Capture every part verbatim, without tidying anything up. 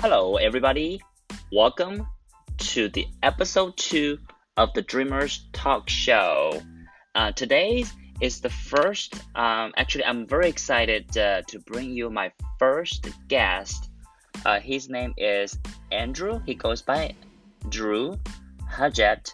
Hello, everybody. Welcome to the episode two of the Dreamers Talk Show. Uh, today is the first, um, actually, I'm very excited uh, to bring you my first guest. Uh, his name is Andrew. He goes by Drew Hajat.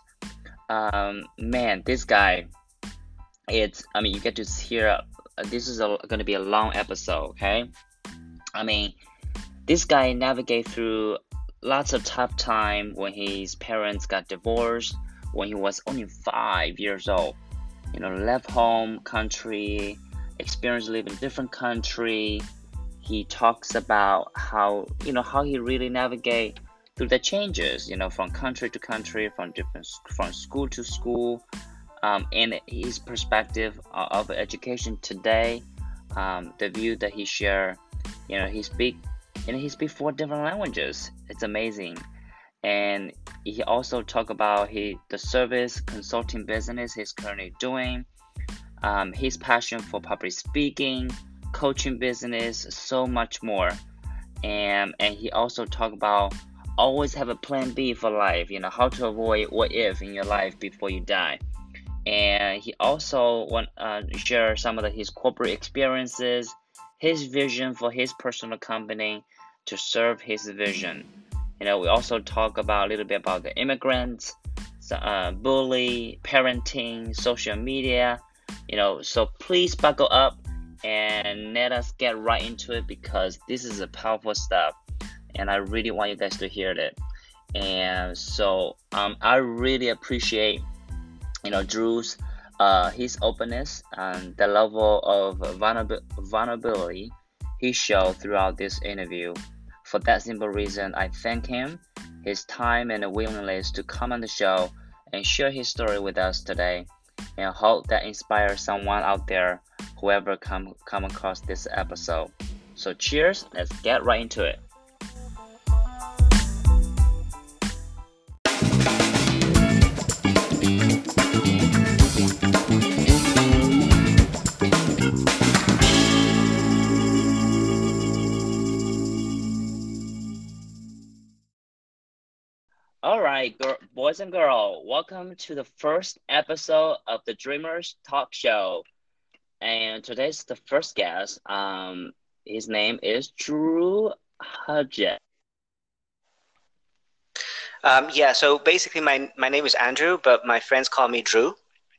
Um, man, this guy, it's, I mean, you get to hear, uh, this is going to be a long episode, okay? I mean, this guy navigated through lots of tough time when his parents got divorced when he was only five years old. You know, left home country, experienced living in different country. He talks about how, you know, how he really navigate through the changes, you know, from country to country, from different, from school to school, um, and his perspective of education today, um, the view that he share, you know, he speak And he speaks four different languages. It's amazing. And he also talk about he, the service consulting business he's currently doing, um, his passion for public speaking, coaching business, so much more. And and he also talk about always have a plan B for life, you know, how to avoid what if in your life before you die. And he also want uh, share some of the, his corporate experiences, his vision for his personal company to serve his vision. You know, we also talk about a little bit about the immigrants, uh, bully, parenting, social media. You know, so please buckle up and let us get right into it because this is a powerful stuff, and I really want you guys to hear it. And so, um, I really appreciate, you know, Drew's, uh, his openness and the level of vulnerab- vulnerability he showed throughout this interview. For that simple reason, I thank him, his time and willingness to come on the show and share his story with us today, and hope that inspires someone out there, whoever come come across this episode. So cheers, let's get right into it. All right, girl, boys and girls, welcome to the first episode of the Dreamers Talk Show. And today's the first guest. Um, his name is Drew Hajat. Um, yeah, so basically my my name is Andrew, but my friends call me Drew.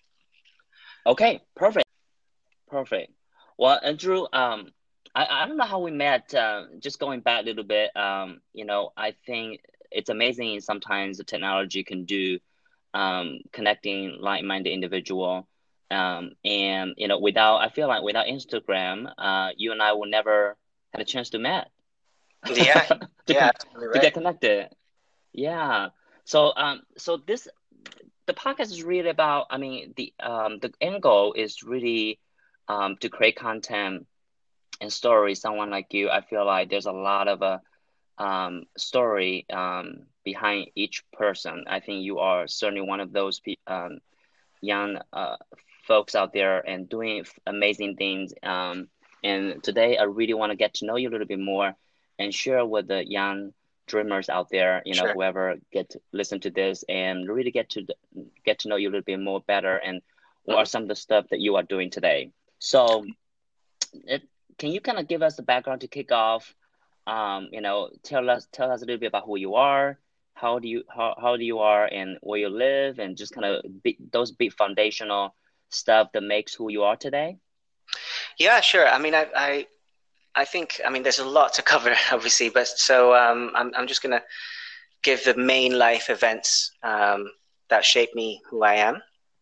Okay, perfect, perfect. Well, Andrew, um, I, I don't know how we met. Uh, just going back a little bit, um, you know, I think it's amazing sometimes the technology can do, um, connecting like-minded individual. Um, and you know, without I feel like without Instagram, uh, you and I will never had a chance to met Yeah, to yeah, con absolutely to right. get connected. Yeah. So um, so this the podcast is really about. I mean, the um the end goal is really um to create content and stories. Someone like you, I feel like there's a lot of uh, um, story um, behind each person. I think you are certainly one of those pe- um, young uh, folks out there and doing f- amazing things. Um, and today, I really want to get to know you a little bit more and share with the young dreamers out there, you know, Sure. whoever get to listen to this and really get to get to know you a little bit more better and what are hmm some of the stuff that you are doing today. So it, can you kind of give us the background to kick off? Um, you know, tell us tell us a little bit about who you are, how do you how how do you are, and where you live, and just kind of big, those big foundational stuff that makes who you are today. Yeah, sure. I mean, I, I, I think, I mean, there's a lot to cover, obviously, but so um, I'm, I'm just gonna give the main life events um, that shaped me who I am.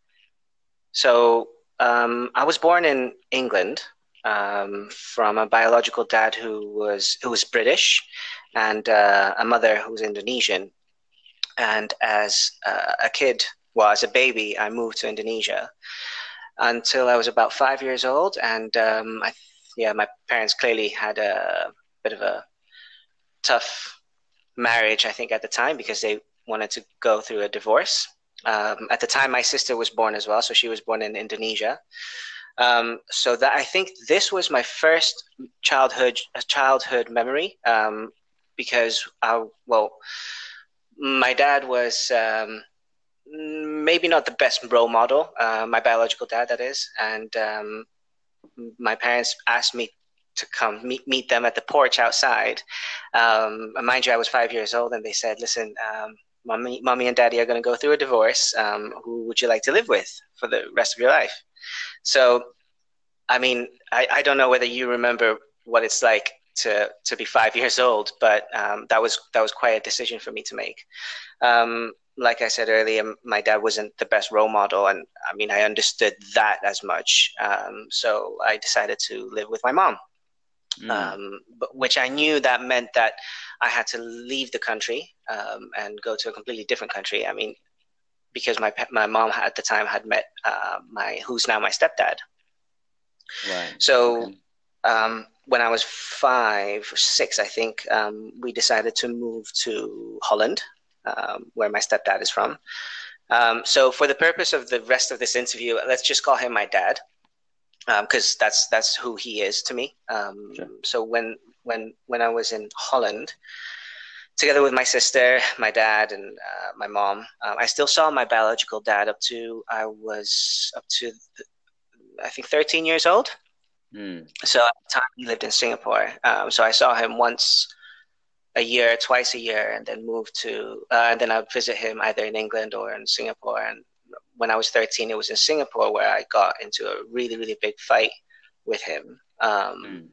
So um, I was born in England um, from a biological dad who was who was British and uh, a mother who was Indonesian. And as uh, a kid, well, as a baby, I moved to Indonesia until I was about five years old. And um, I, yeah, my parents clearly had a bit of a tough marriage, I think, at the time because they wanted to go through a divorce. Um, at the time, my sister was born as well, so she was born in Indonesia. Um, so that I think this was my first childhood childhood memory. Um, because I, well, my dad was um, maybe not the best role model, uh, my biological dad, that is. And um, my parents asked me to come meet, meet them at the porch outside. Um, mind you, I was five years old, and they said, listen, um, mommy, mommy and daddy are going to go through a divorce. Um, who would you like to live with for the rest of your life? So, I mean, I, I don't know whether you remember what it's like to to be five years old, but um, that was that was quite a decision for me to make. Um, like I said earlier, my dad wasn't the best role model, and I mean, I understood that as much. Um, so I decided to live with my mom, Mm. um, but, which I knew that meant that I had to leave the country um, and go to a completely different country. I mean, because my my mom at the time had met uh, my who's now my stepdad. Right. So Okay. um, when I was five or six, I think, um, we decided to move to Holland, um, where my stepdad is from. Um, so for the purpose of the rest of this interview, let's just call him my dad, because um, that's that's who he is to me. Um, Sure. So when when when I was in Holland, together with my sister, my dad, and uh, my mom, um, I still saw my biological dad up to I was up to I think thirteen years old. Mm. So at the time he lived in Singapore. Um, so I saw him once a year, twice a year, and then moved to, uh, and then I'd visit him either in England or in Singapore. And when I was thirteen, it was in Singapore where I got into a really, really big fight with him. Um, Mm.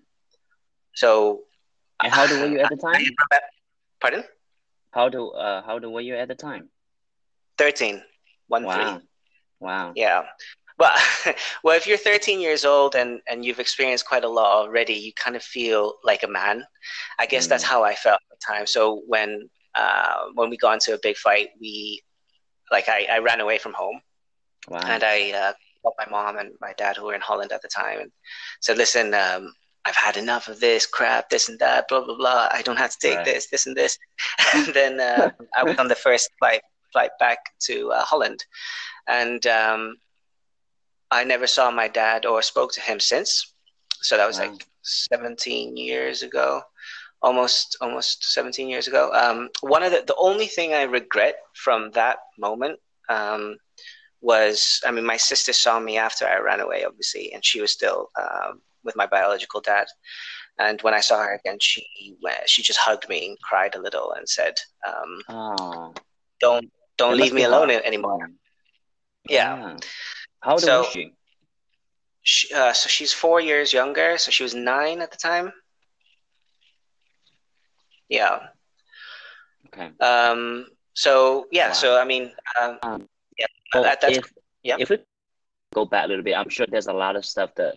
so, And how old were you at the I, time? I, pardon? How old uh how old were you at the time? thirteen, one three. Wow. Wow. Yeah. Well, well, if you're thirteen years old and, and you've experienced quite a lot already, you kind of feel like a man. I guess that's Mm. how I felt at the time. So when uh, when we got into a big fight, we like I, I ran away from home, Wow. and I uh, called my mom and my dad, who were in Holland at the time, and said, "Listen, um, I've had enough of this crap, this and that, blah blah blah. I don't have to take Right. this, this and this." And then uh, I was on the first flight flight back to uh, Holland, and um, I never saw my dad or spoke to him since. So that was Wow. like seventeen years ago, almost almost seventeen years ago. Um, one of the the only thing I regret from that moment um, was, I mean, my sister saw me after I ran away, obviously, and she was still um, with my biological dad. And when I saw her again, she she just hugged me and cried a little and said, um, Oh, "Don't don't that leave must me be alone hard. anymore." Mm. Yeah. Yeah. How old was So she? she, uh, so she's four years younger. So she was nine at the time. Yeah. Okay. Um, so yeah. So Wow. I mean, um, Um, yeah. well, That, that's if yeah. if we go back a little bit, I'm sure there's a lot of stuff that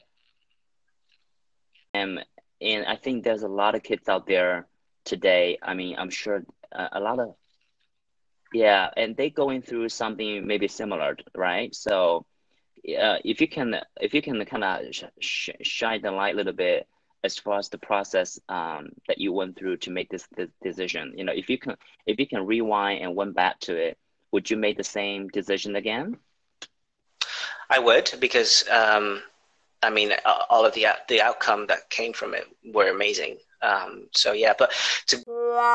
um and I think there's a lot of kids out there today. I mean, I'm sure uh, a lot of yeah, and they going through something maybe similar, right? So uh, if you can if you can kind of sh sh shine the light a little bit as far as the process um, that you went through to make this, this decision, you know, if you can if you can rewind and went back to it, would you make the same decision again? I would, because um, I mean, all of the the outcome that came from it were amazing. Um, so yeah, but to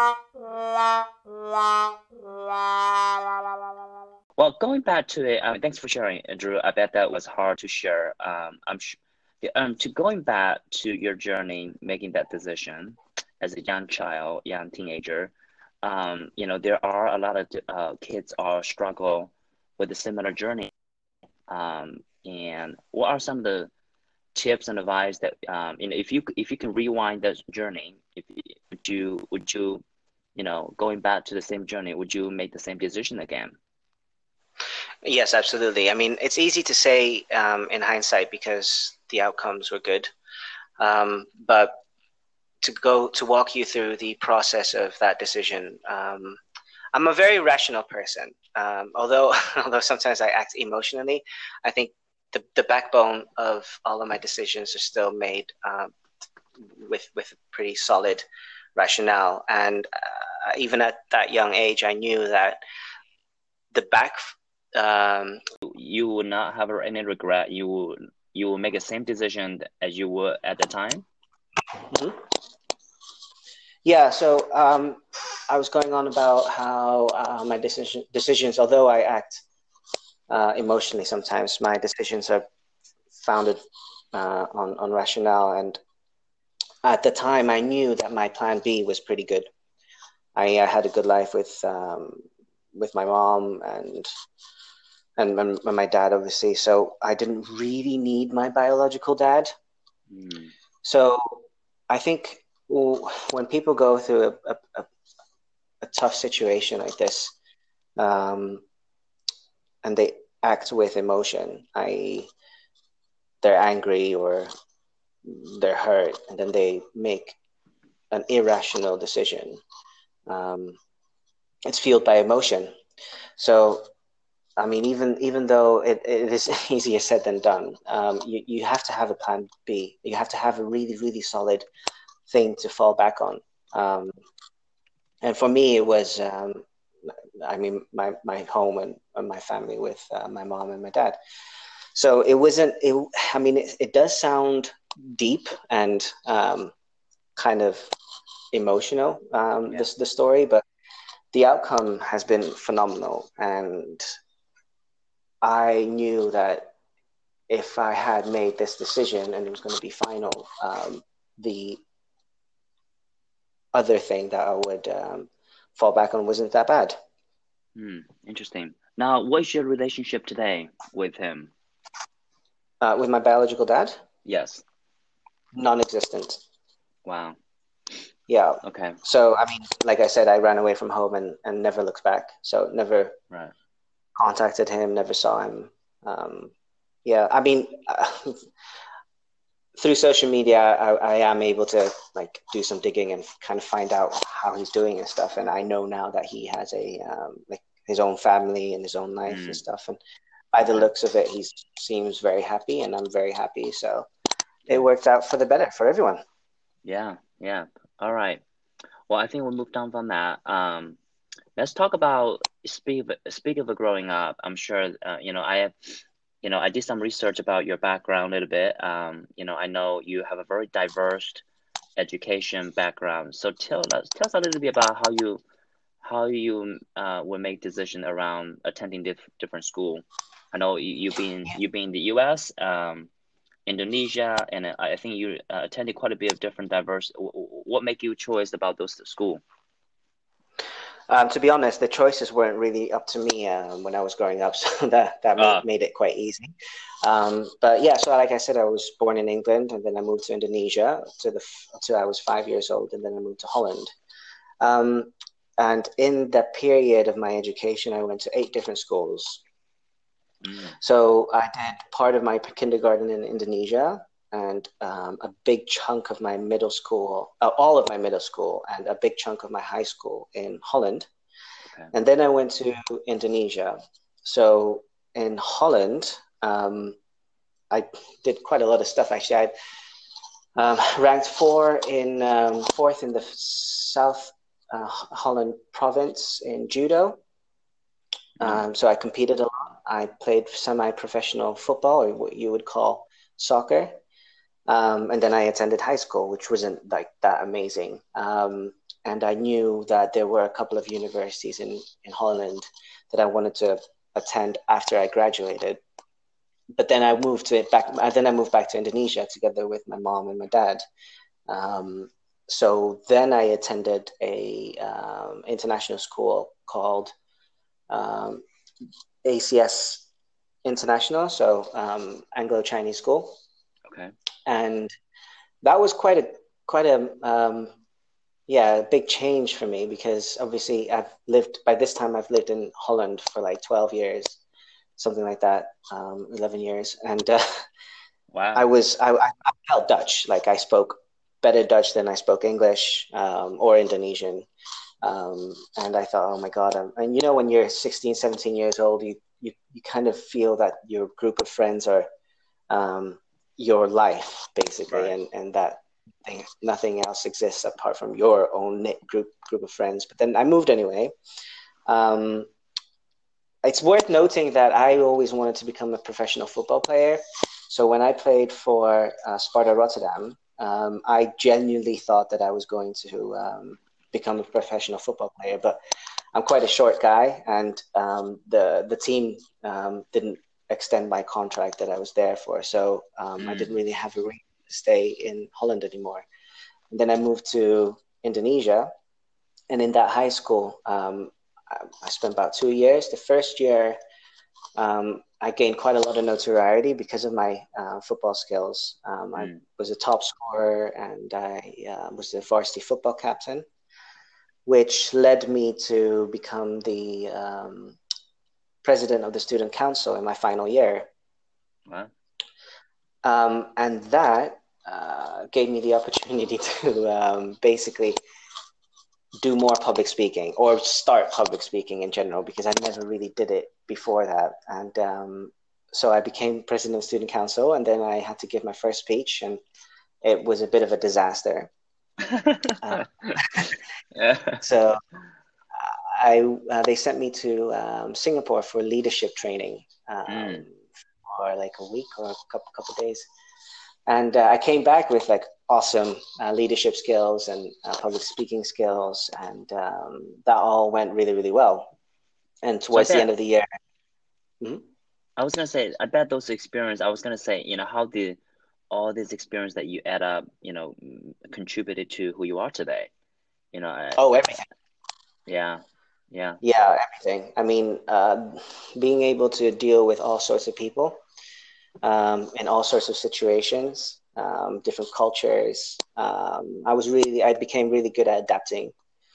Well, going back to it, um, thanks for sharing, Drew. I bet that was hard to share. Um, I'm sure. Um, to going back to your journey, making that decision as a young child, young teenager, um, you know, there are a lot of uh, kids are struggle with a similar journey. Um, and what are some of the tips and advice that um, you know, if you if you can rewind that journey, if would you would you, you know, going back to the same journey, would you make the same decision again? yes, absolutely. I mean, it's easy to say um, in hindsight because the outcomes were good, um, but to go to walk you through the process of that decision. Um, I'm a very rational person, um, although although sometimes I act emotionally. I think the the backbone of all of my decisions are still made um, with with pretty solid rationale. And uh, even at that young age, I knew that the back. Um, You will not have any regret. You will you will make the same decision as you were at the time. mhm. Yeah, so um, I was going on about how uh, my decision, decisions, although I act uh, emotionally sometimes, my decisions are founded uh, on, on rationale. And at the time, I knew that my plan B was pretty good. I, I had a good life with um, with my mom and, and and my dad, obviously. So I didn't really need my biological dad. Mm, So I think when people go through a, a, a tough situation like this, um, and they act with emotion, that is, they're angry or they're hurt, and then they make an irrational decision. Um, it's fueled by emotion. So, I mean, even even though it, it is easier said than done, um, you, you have to have a plan B. You have to have a really, really solid thing to fall back on. Um, and for me, it was, um, I mean, my, my home and, and my family with uh, my mom and my dad. So it wasn't, it, I mean, it, it does sound deep and um, kind of emotional, um, yeah. this the story, but the outcome has been phenomenal. And I knew that if I had made this decision and it was going to be final, um, the other thing that I would um, fall back on wasn't that bad. Hmm. Interesting. Now, what's your relationship today with him? Uh, with my biological dad, Yes. non-existent. Wow. Yeah. Okay. So, I mean, like I said, I ran away from home and, and never looked back. So never Right. contacted him, never saw him. Um, yeah, I mean, uh, through social media, I, I am able to like do some digging and kind of find out how he's doing and stuff. And I know now that he has a um, like his own family and his own life and Mm, stuff. And by the okay. looks of it, he seems very happy, and I'm very happy. So it Okay. worked out for the better for everyone. Yeah. Yeah. All right. Well, I think we'll move down from that. Um, let's talk about speak of, speak of growing up. I'm sure uh, you know I have, you know, I did some research about your background a little bit. Um, you know, I know you have a very diverse education background. So tell us tell us a little bit about how you how you uh would make decision around attending diff different school. I know you, you've been you've been in the U S, um, Indonesia, and uh, I think you uh, attended quite a bit of different diverse. w- w- What make you choice about those school? Um, to be honest, the choices weren't really up to me um, when I was growing up, so that that made Ah, made it quite easy. Um, but yeah, so like I said, I was born in England, and then I moved to Indonesia to the until I was five years old, and then I moved to Holland. Um, and in that period of my education, I went to eight different schools. mm, So I did part of my kindergarten in Indonesia, and um, a big chunk of my middle school, uh, all of my middle school, and a big chunk of my high school in Holland. okay. And then I went to Indonesia. So in Holland, um, I did quite a lot of stuff. Actually, I um, ranked four in um, fourth in the South uh, Holland province in judo. Mm, Um, so I competed a lot. I played semi-professional football, or what you would call soccer. Um, and then I attended high school, which wasn't like that amazing. Um, and I knew that there were a couple of universities in, in Holland that I wanted to attend after I graduated. But then I moved to it back. Then I moved back to Indonesia together with my mom and my dad. Um, so then I attended a um, international school called um, A C S International, so um, Anglo Chinese School, okay. and that was quite a quite a um, yeah, a big change for me because obviously I've lived by this time I've lived in Holland for like twelve years, something like that, um, eleven years, and uh, I Wow. was I, I felt Dutch, like I spoke better Dutch than I spoke English um, or Indonesian. Um, and I thought, oh my God, I'm, and you know, when you're sixteen, seventeen years old, you, you, you kind of feel that your group of friends are um, your life, basically, Right. and, and that thing, nothing else exists apart from your own knit group group of friends. But then I moved anyway. Um, it's worth noting that I always wanted to become a professional football player. So when I played for uh, Sparta Rotterdam, Um, I genuinely thought that I was going to um, become a professional football player, but I'm quite a short guy, and um, the the team um, didn't extend my contract that I was there for, so um, I didn't Mm. really have a reason to stay in Holland anymore. And then I moved to Indonesia, and in that high school, um, I, I spent about two years. The first year, um, I gained quite a lot of notoriety because of my uh, football skills. Um, I Mm. was a top scorer, and I uh, was the varsity football captain, which led me to become the um, president of the student council in my final year. Wow. Um, and that uh, gave me the opportunity to um, basically do more public speaking or start public speaking in general, because I never really did it before that. And um, so I became president of student council, and then I had to give my first speech, and it was a bit of a disaster. Uh, Yeah. so I uh, they sent me to um, Singapore for leadership training um, Mm. for like a week or a couple couple days, and uh, I came back with like awesome uh, leadership skills and uh, public speaking skills, and um, that all went really really well. And So I towards the end bet of the year, mhm. I was gonna say, I bet those experience, I was gonna say, you know, how did all this experience that you add up, you know, mm, contributed to who you are today? You know, I, Oh, I, everything. yeah, yeah, Yeah, everything. I mean, uh, being able to deal with all sorts of people um, in all sorts of situations, um, different cultures. Um, I was really, I became really good at adapting.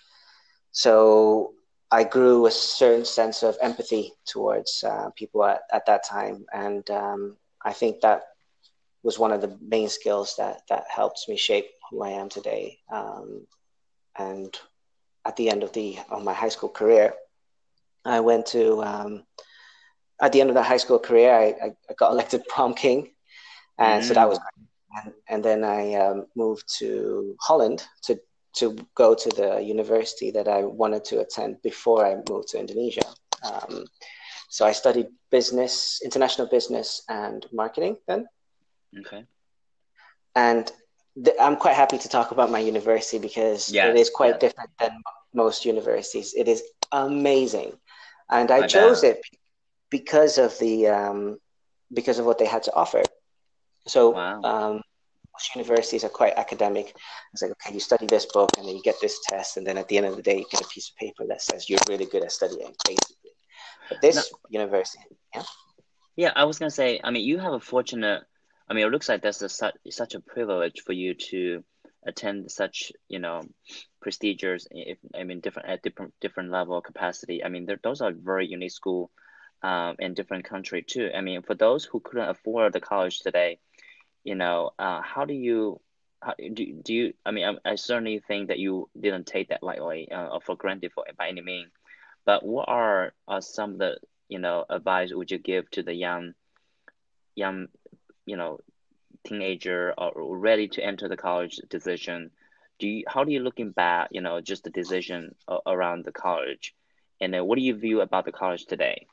So I grew a certain sense of empathy towards uh, people at, at that time, and um, I think that was one of the main skills that that helped me shape who I am today. Um, and at the end of the of my high school career, I went to um, at the end of the high school career, I, I, I got elected prom king, and so that was mm, great. And, and then I um, moved to Holland to to go to the university that I wanted to attend before I moved to Indonesia. Um, so I studied business, international business, and marketing then, okay, and th- I'm quite happy to talk about my university because it is yes, quite yes, different than most universities. It is amazing, and I I chose bet. it because of the um, because of what they had to offer. So Wow. um, most universities are quite academic. It's like, okay, you study this book and then you get this test, and then at the end of the day, you get a piece of paper that says you're really good at studying, basically. But No, this university, yeah. yeah, I was gonna say, I mean, you have a fortunate, I mean, it looks like that's a, such such a privilege for you to attend such, you know, prestigious, if I mean, different at different different level of capacity. I mean, there, those are very unique school, um, in different country too. I mean, for those who couldn't afford the college today, you know, uh, how do you, how do do you? I mean, I, I certainly think that you didn't take that lightly, uh, or for granted for by any means. But what are uh, some of the, you know, advice would you give to the young young, you know, teenager or ready to enter the college decision? Do you, how do you looking back, you know, just the decision around the college, and then what do you view about the college today?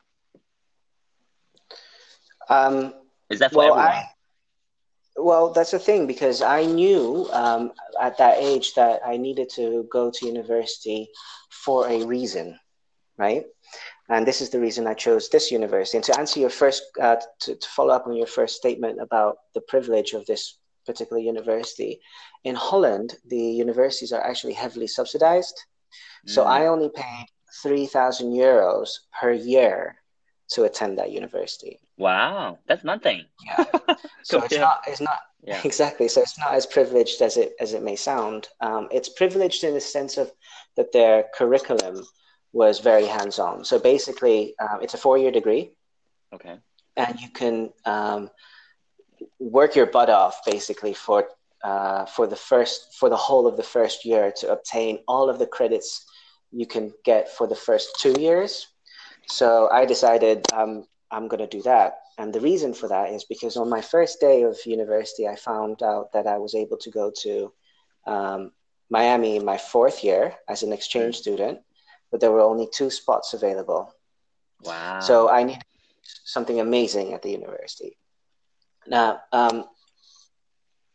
Um, Is that for well, I everyone? well that's the thing, because I knew um, at that age that I needed to go to university for a reason, right? And this is the reason I chose this university. And to answer your first, uh, to, to follow up on your first statement about the privilege of this particular university, in Holland, the universities are actually heavily subsidized. So I Mm. only paid three thousand euros per year to attend that university. Wow, that's nothing. Yeah. So it's Compared, not, it's not yeah. exactly. So it's not as privileged as it as it may sound. Um, it's privileged in the sense of that their curriculum was very hands-on. So basically, um, it's a four-year degree, Okay. and you can um, work your butt off basically for uh, for the first for the whole of the first year to obtain all of the credits you can get for the first two years. So I decided um, I'm going to do that. And the reason for that is because on my first day of university, I found out that I was able to go to um, Miami in my fourth year as an exchange Mm. student, but there were only two spots available. So Wow. I needed something amazing at the university. Now, um,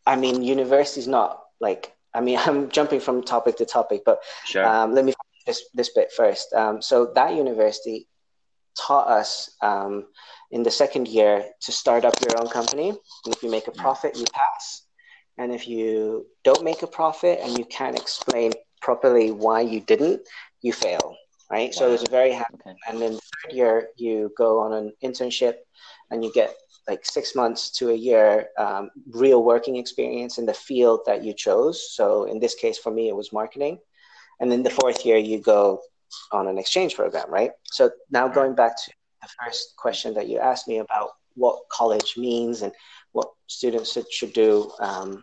I mean, university is not like, I mean, I'm jumping from topic to topic, but Sure. um, let me finish this, this bit first. Um, so that university taught us um, in the second year to start up your own company. And if you make a Mm. profit, you pass. And if you don't make a profit and you can't explain properly why you didn't, you fail, right? So it's Wow. a very hard. Okay. And then the third year, you go on an internship and you get like six months to a year um, real working experience in the field that you chose. So in this case, for me, it was marketing. And then the fourth year, you go on an exchange program, right? So now Right. going back to the first question that you asked me about what college means and what students should, should do um,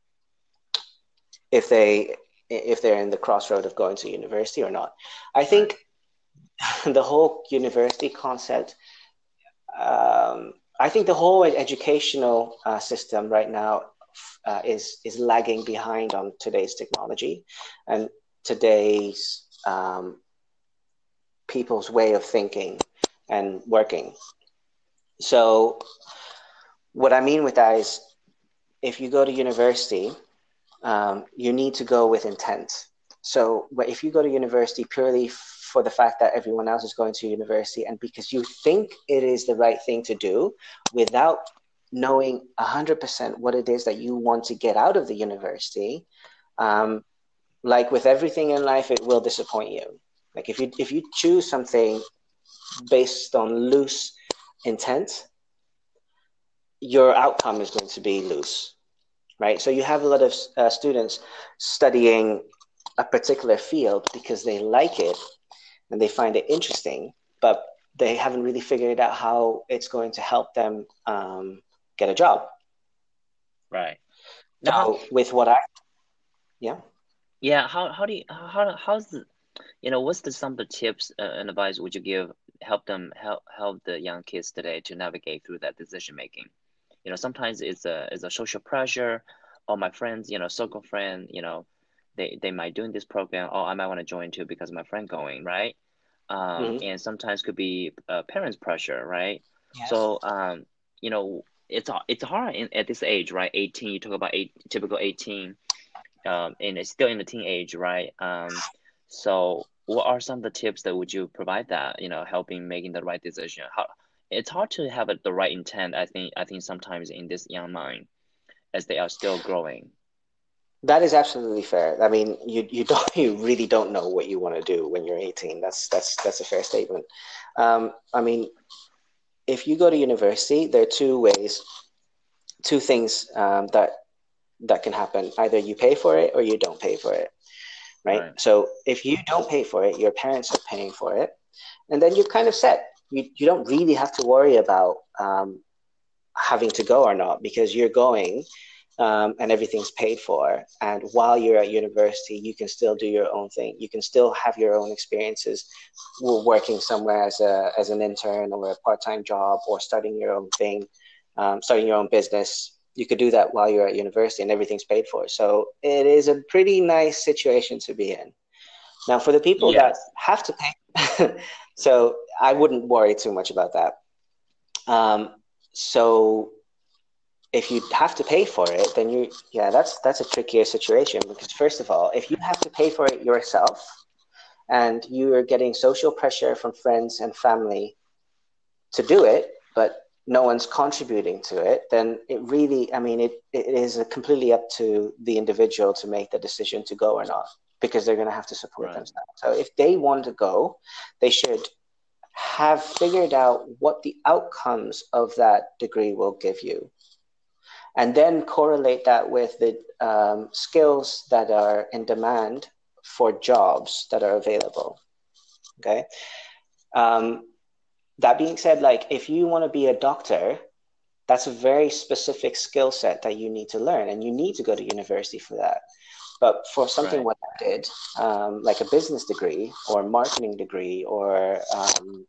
if they if they're in the crossroad of going to university or not. I Right. think the whole university concept. Um, I think the whole educational uh, system right now uh, is is lagging behind on today's technology and today's um, people's way of thinking and working. So what I mean with that is if you go to university, um, you need to go with intent. So if you go to university purely for the fact that everyone else is going to university and because you think it is the right thing to do without knowing one hundred percent what it is that you want to get out of the university, um, like with everything in life, it will disappoint you. Like if you if you choose something based on loose intent, your outcome is going to be loose, right? So you have a lot of uh, students studying a particular field because they like it and they find it interesting, but they haven't really figured out how it's going to help them um, get a job. Right. Now, So with what I, yeah. yeah, how how do you how how's the you know what's the some of the tips uh, and advice would you give help them help help the young kids today to navigate through that decision making? You know, sometimes it's a it's a social pressure. Or my friends, you know, circle friend, you know, they they might doing this program. Oh, I might want to join too because my friend going, right? Um, Mm-hmm. and sometimes could be uh, parents' pressure, right? Yes. So, um, you know, it's it's hard in, at this age, right? eighteen, you talk about eight, typical eighteen, um, and it's still in the teenage, right? Um, so what are some of the tips that would you provide that, you know, helping making the right decision? How it's hard to have it, the right intent, I think, I think sometimes in this young mind as they are still growing. That is absolutely fair. I mean, you you don't you really don't know what you want to do when you're eighteen. That's that's that's a fair statement. Um, I mean, if you go to university, there are two ways, two things um, that that can happen. Either you pay for it or you don't pay for it, right? Right, So if you don't pay for it, your parents are paying for it, and then you're kind of set. You you don't really have to worry about um, having to go or not because you're going um, and everything's paid for. And while you're at university, you can still do your own thing. You can still have your own experiences working somewhere as a as an intern or a part time job or starting your own thing, um, starting your own business. You could do that while you're at university and everything's paid for. So it is a pretty nice situation to be in. Now, for the people that yes, have to pay, so I wouldn't worry too much about that. Um, so if you have to pay for it, then you, yeah, that's that's a trickier situation because first of all, if you have to pay for it yourself and you are getting social pressure from friends and family to do it, but no one's contributing to it, then it really, I mean, it, it is completely up to the individual to make the decision to go or not because they're going to have to support right, themselves. So if they want to go, they should have figured out what the outcomes of that degree will give you and then correlate that with the um, skills that are in demand for jobs that are available. Okay. Um, that being said, like if you want to be a doctor, that's a very specific skill set that you need to learn, and you need to go to university for that. But for something right, what I did, um, like a business degree or marketing degree or um,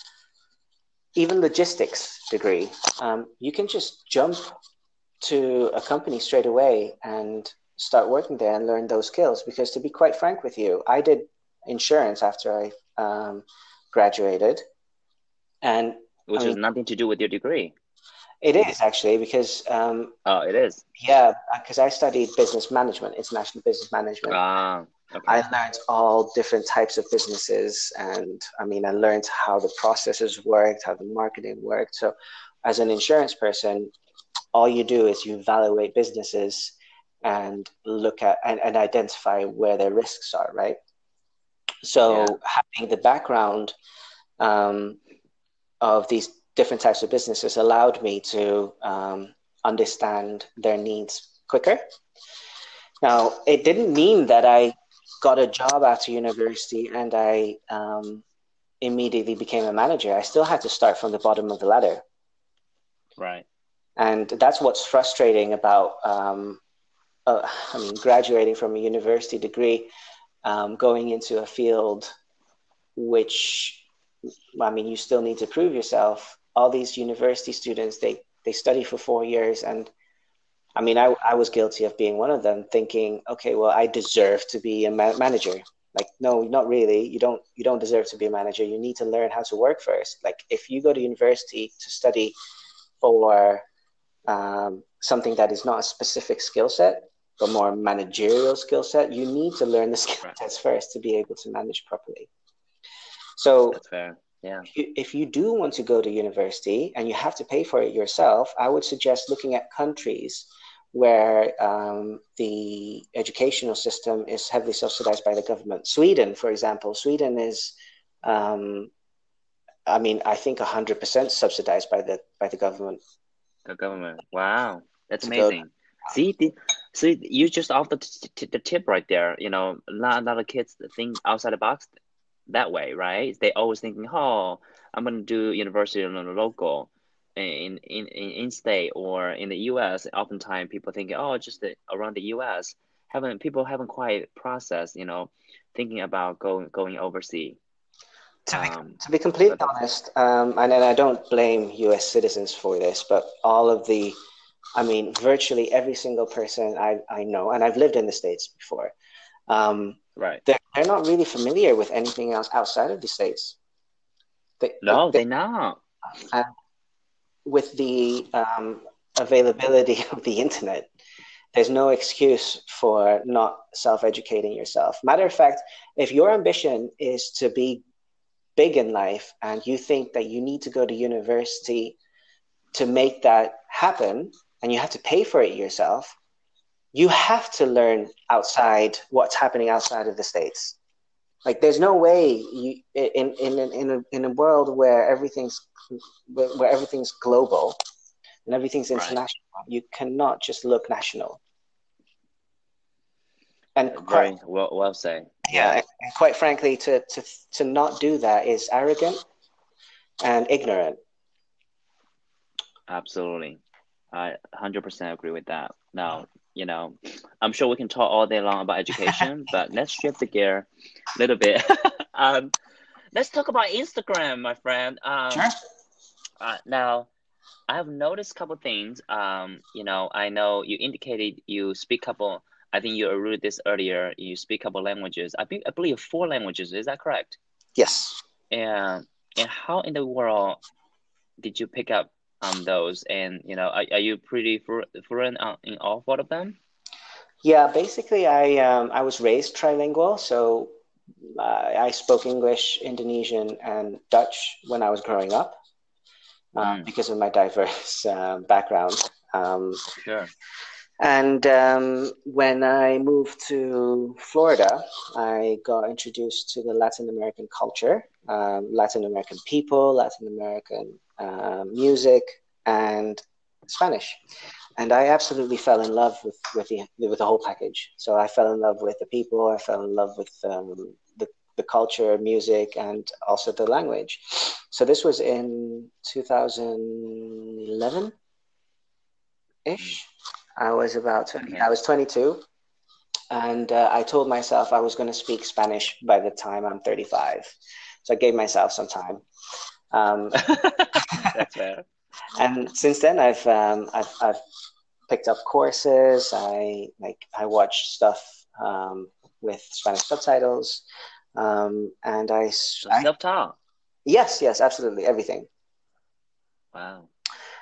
even logistics degree, um, you can just jump to a company straight away and start working there and learn those skills. Because to be quite frank with you, I did insurance after I um, graduated, and I which has mean, nothing to do with your degree. It is actually because um, Oh, it is. yeah, because I studied business management, international business management. Ah, I okay. learned all different types of businesses, and I mean, I learned how the processes worked, how the marketing worked. So, as an insurance person, all you do is you evaluate businesses and look at and, and identify where their risks are, right? Yeah, So, having the background um, of these different types of businesses allowed me to um, understand their needs quicker. Now, it didn't mean that I got a job after university and I um, immediately became a manager. I still had to start from the bottom of the ladder. right. And that's what's frustrating about, um, uh, I mean, graduating from a university degree, um, going into a field which, I mean, you still need to prove yourself. All these university students, they, they study for four years and I mean, I, I was guilty of being one of them, thinking, okay, well, I deserve to be a ma- manager. Like, no, not really. You don't. You don't deserve to be a manager. You need to learn how to work first. Like, if you go to university to study for um, something that is not a specific skill set, but more managerial skill set, you need to learn the skill Right. sets first to be able to manage properly. So, That's fair. Yeah. if you, if you do want to go to university and you have to pay for it yourself, I would suggest looking at countries where um, the educational system is heavily subsidized by the government. Sweden, for example, Sweden is, um, I mean, I think one hundred percent subsidized by the by the government The government. Wow, that's to go. amazing. See, the, see, you just off the t t the tip right there. You know, a lot, a lot of kids think outside the box that way, right? They always thinking, oh, I'm gonna do university on the local, in in in in state or in the U S. Oftentimes, people thinking, oh, just the, around the U S. Haven't people haven't quite processed, you know, thinking about going going overseas. To be, Um, to be completely but that's honest, um, and, and I don't blame U S citizens for this, but all of the, I mean, virtually every single person I, I know, and I've lived in the States before, um, right. they're, they're not really familiar with anything else outside of the States. They, like, No, they, they not. and with the um, availability of the internet, there's no excuse for not self-educating yourself. Matter of fact, if your ambition is to be big in life and you think that you need to go to university to make that happen and you have to pay for it yourself, you have to learn outside what's happening outside of the States. Like, there's no way you in in in a, in a world where everything's where everything's global and everything's Right. international. You cannot just look national. And quite Very well well said. yeah, Yeah. and quite frankly, to to to not do that is arrogant and ignorant. Absolutely. I one hundred percent agree with that. Now, you know, I'm sure we can talk all day long about education, but let's shift the gear a little bit. Um, let's talk about Instagram, my friend. Sure. Um, uh, now, I have noticed a couple things. Um, you know, I know you indicated you speak couple, I think you alluded this earlier, you speak couple languages. I think I believe four languages, is that correct? Yes. And and how in the world did you pick up on those? And you know, are, are you pretty flu- fluent on, in all four of them? Yeah. Basically, I um, I was raised trilingual, so uh, I spoke English, Indonesian, and Dutch when I was growing up uh, Mm, because of my diverse uh, background. Um, sure. And um, when I moved to Florida, I got introduced to the Latin American culture, um, Latin American people, Latin American uh, music, and Spanish. And I absolutely fell in love with with the with the whole package. So I fell in love with the people. I fell in love with um, the the culture, music, and also the language. So this was in two thousand eleven Mm, ish. I was about twenty, I okay. was twenty-two, and uh, I told myself I was going to speak Spanish by the time I'm thirty-five. So I gave myself some time. Um, That's fair. and since then, I've, um, I've I've picked up courses. I like I watch stuff um, with Spanish subtitles, um, and I, So I self-taught. yes, yes, absolutely everything. Wow.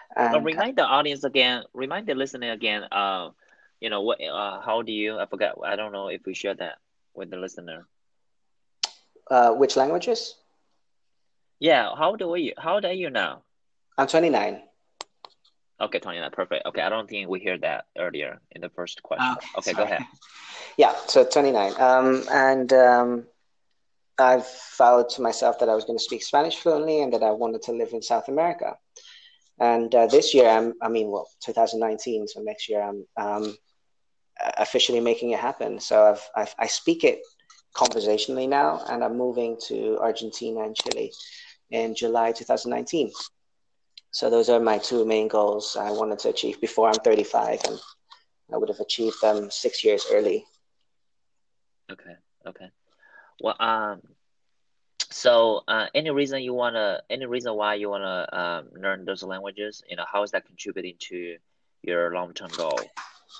Well, And remind the audience again, remind the listener again, uh, you know, what, uh, how do you, I forgot, I don't know if we share that with the listener. uh, which languages? Yeah, how do we, how old are you now? I'm twenty-nine. Okay, twenty-nine, perfect. Okay, I don't think we heard that earlier in the first question. Okay, Okay, go sorry. ahead. Yeah, so twenty-nine. Um, and um, I've vowed to myself that I was going to speak Spanish fluently and that I wanted to live in South America. And uh, this year, I'm, I mean, well, two thousand nineteen, so next year, I'm um, officially making it happen. So I've, I've, I speak it conversationally now, and I'm moving to Argentina and Chile in July two thousand nineteen. So those are my two main goals I wanted to achieve before I'm thirty-five, and I would have achieved them six years early. Okay, okay. Well, um, so uh, any reason you wanna, any reason why you wanna um, learn those languages? You know, how is that contributing to your long-term goal?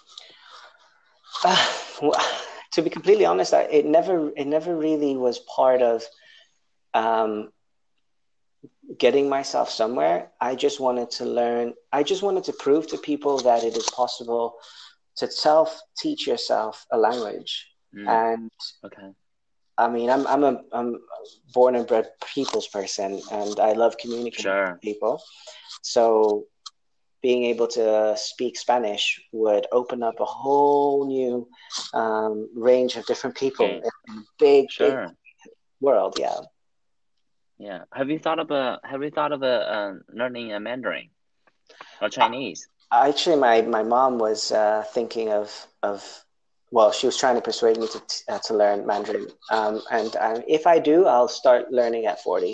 Uh, well, to be completely honest, I, it never it never really was part of um, getting myself somewhere. I just wanted to learn. I just wanted to prove to people that it is possible to self teach yourself a language. Mm, And okay, I mean, I'm I'm a I'm a born and bred people's person, and I love communicating with sure. people. So being able to speak Spanish would open up a whole new um, range of different people Okay, in a big, big sure. world. Yeah. Yeah. Have you thought of a, have you thought of a, um, learning a Mandarin or Chinese? Actually, my, my mom was uh, thinking of of well, she was trying to persuade me to uh, to learn Mandarin. Um, and um, if I do, I'll start learning at forty.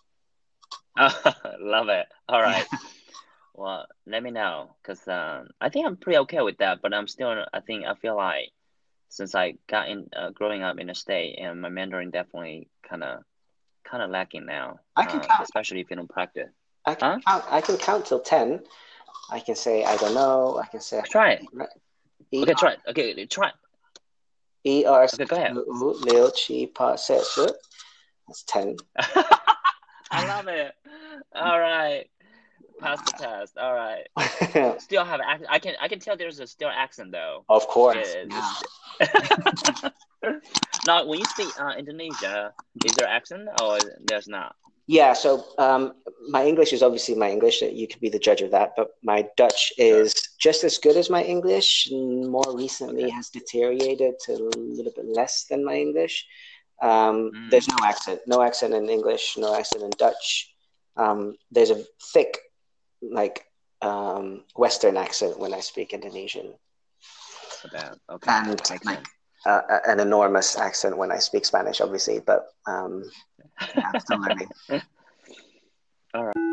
Love it. All Yeah. right. Well, let me know, because um, I think I'm pretty okay with that, but I'm still, I think, I feel like since I got in, uh, growing up in the state, and my Mandarin definitely kind of, kind of lacking now, I can um, count. especially if you don't practice. I can Huh? count. I can count till ten. I can say I don't know. I can say Try it. E Okay, try it. Okay, try it. E R Okay, go ahead. Liu Qi Pa Se Shi. That's ten. I love it. All right. Pass the test. All right. Still have accent. I can I can tell there's a still accent though. Of course. It, Yeah. it's now when you speak uh, Indonesia, is there accent or there's not? Yeah, so um, my English is obviously my English. You could be the judge of that, but my Dutch Sure. is just as good as my English. More recently, Okay. has deteriorated to a little bit less than my English. Um, Mm. there's no accent, no accent in English, no accent in Dutch. Um, there's a thick, like um, Western accent when I speak Indonesian, So that okay. and Makes like sense. uh, an enormous accent when I speak Spanish, obviously. But um, yeah, I'm still learning. All right.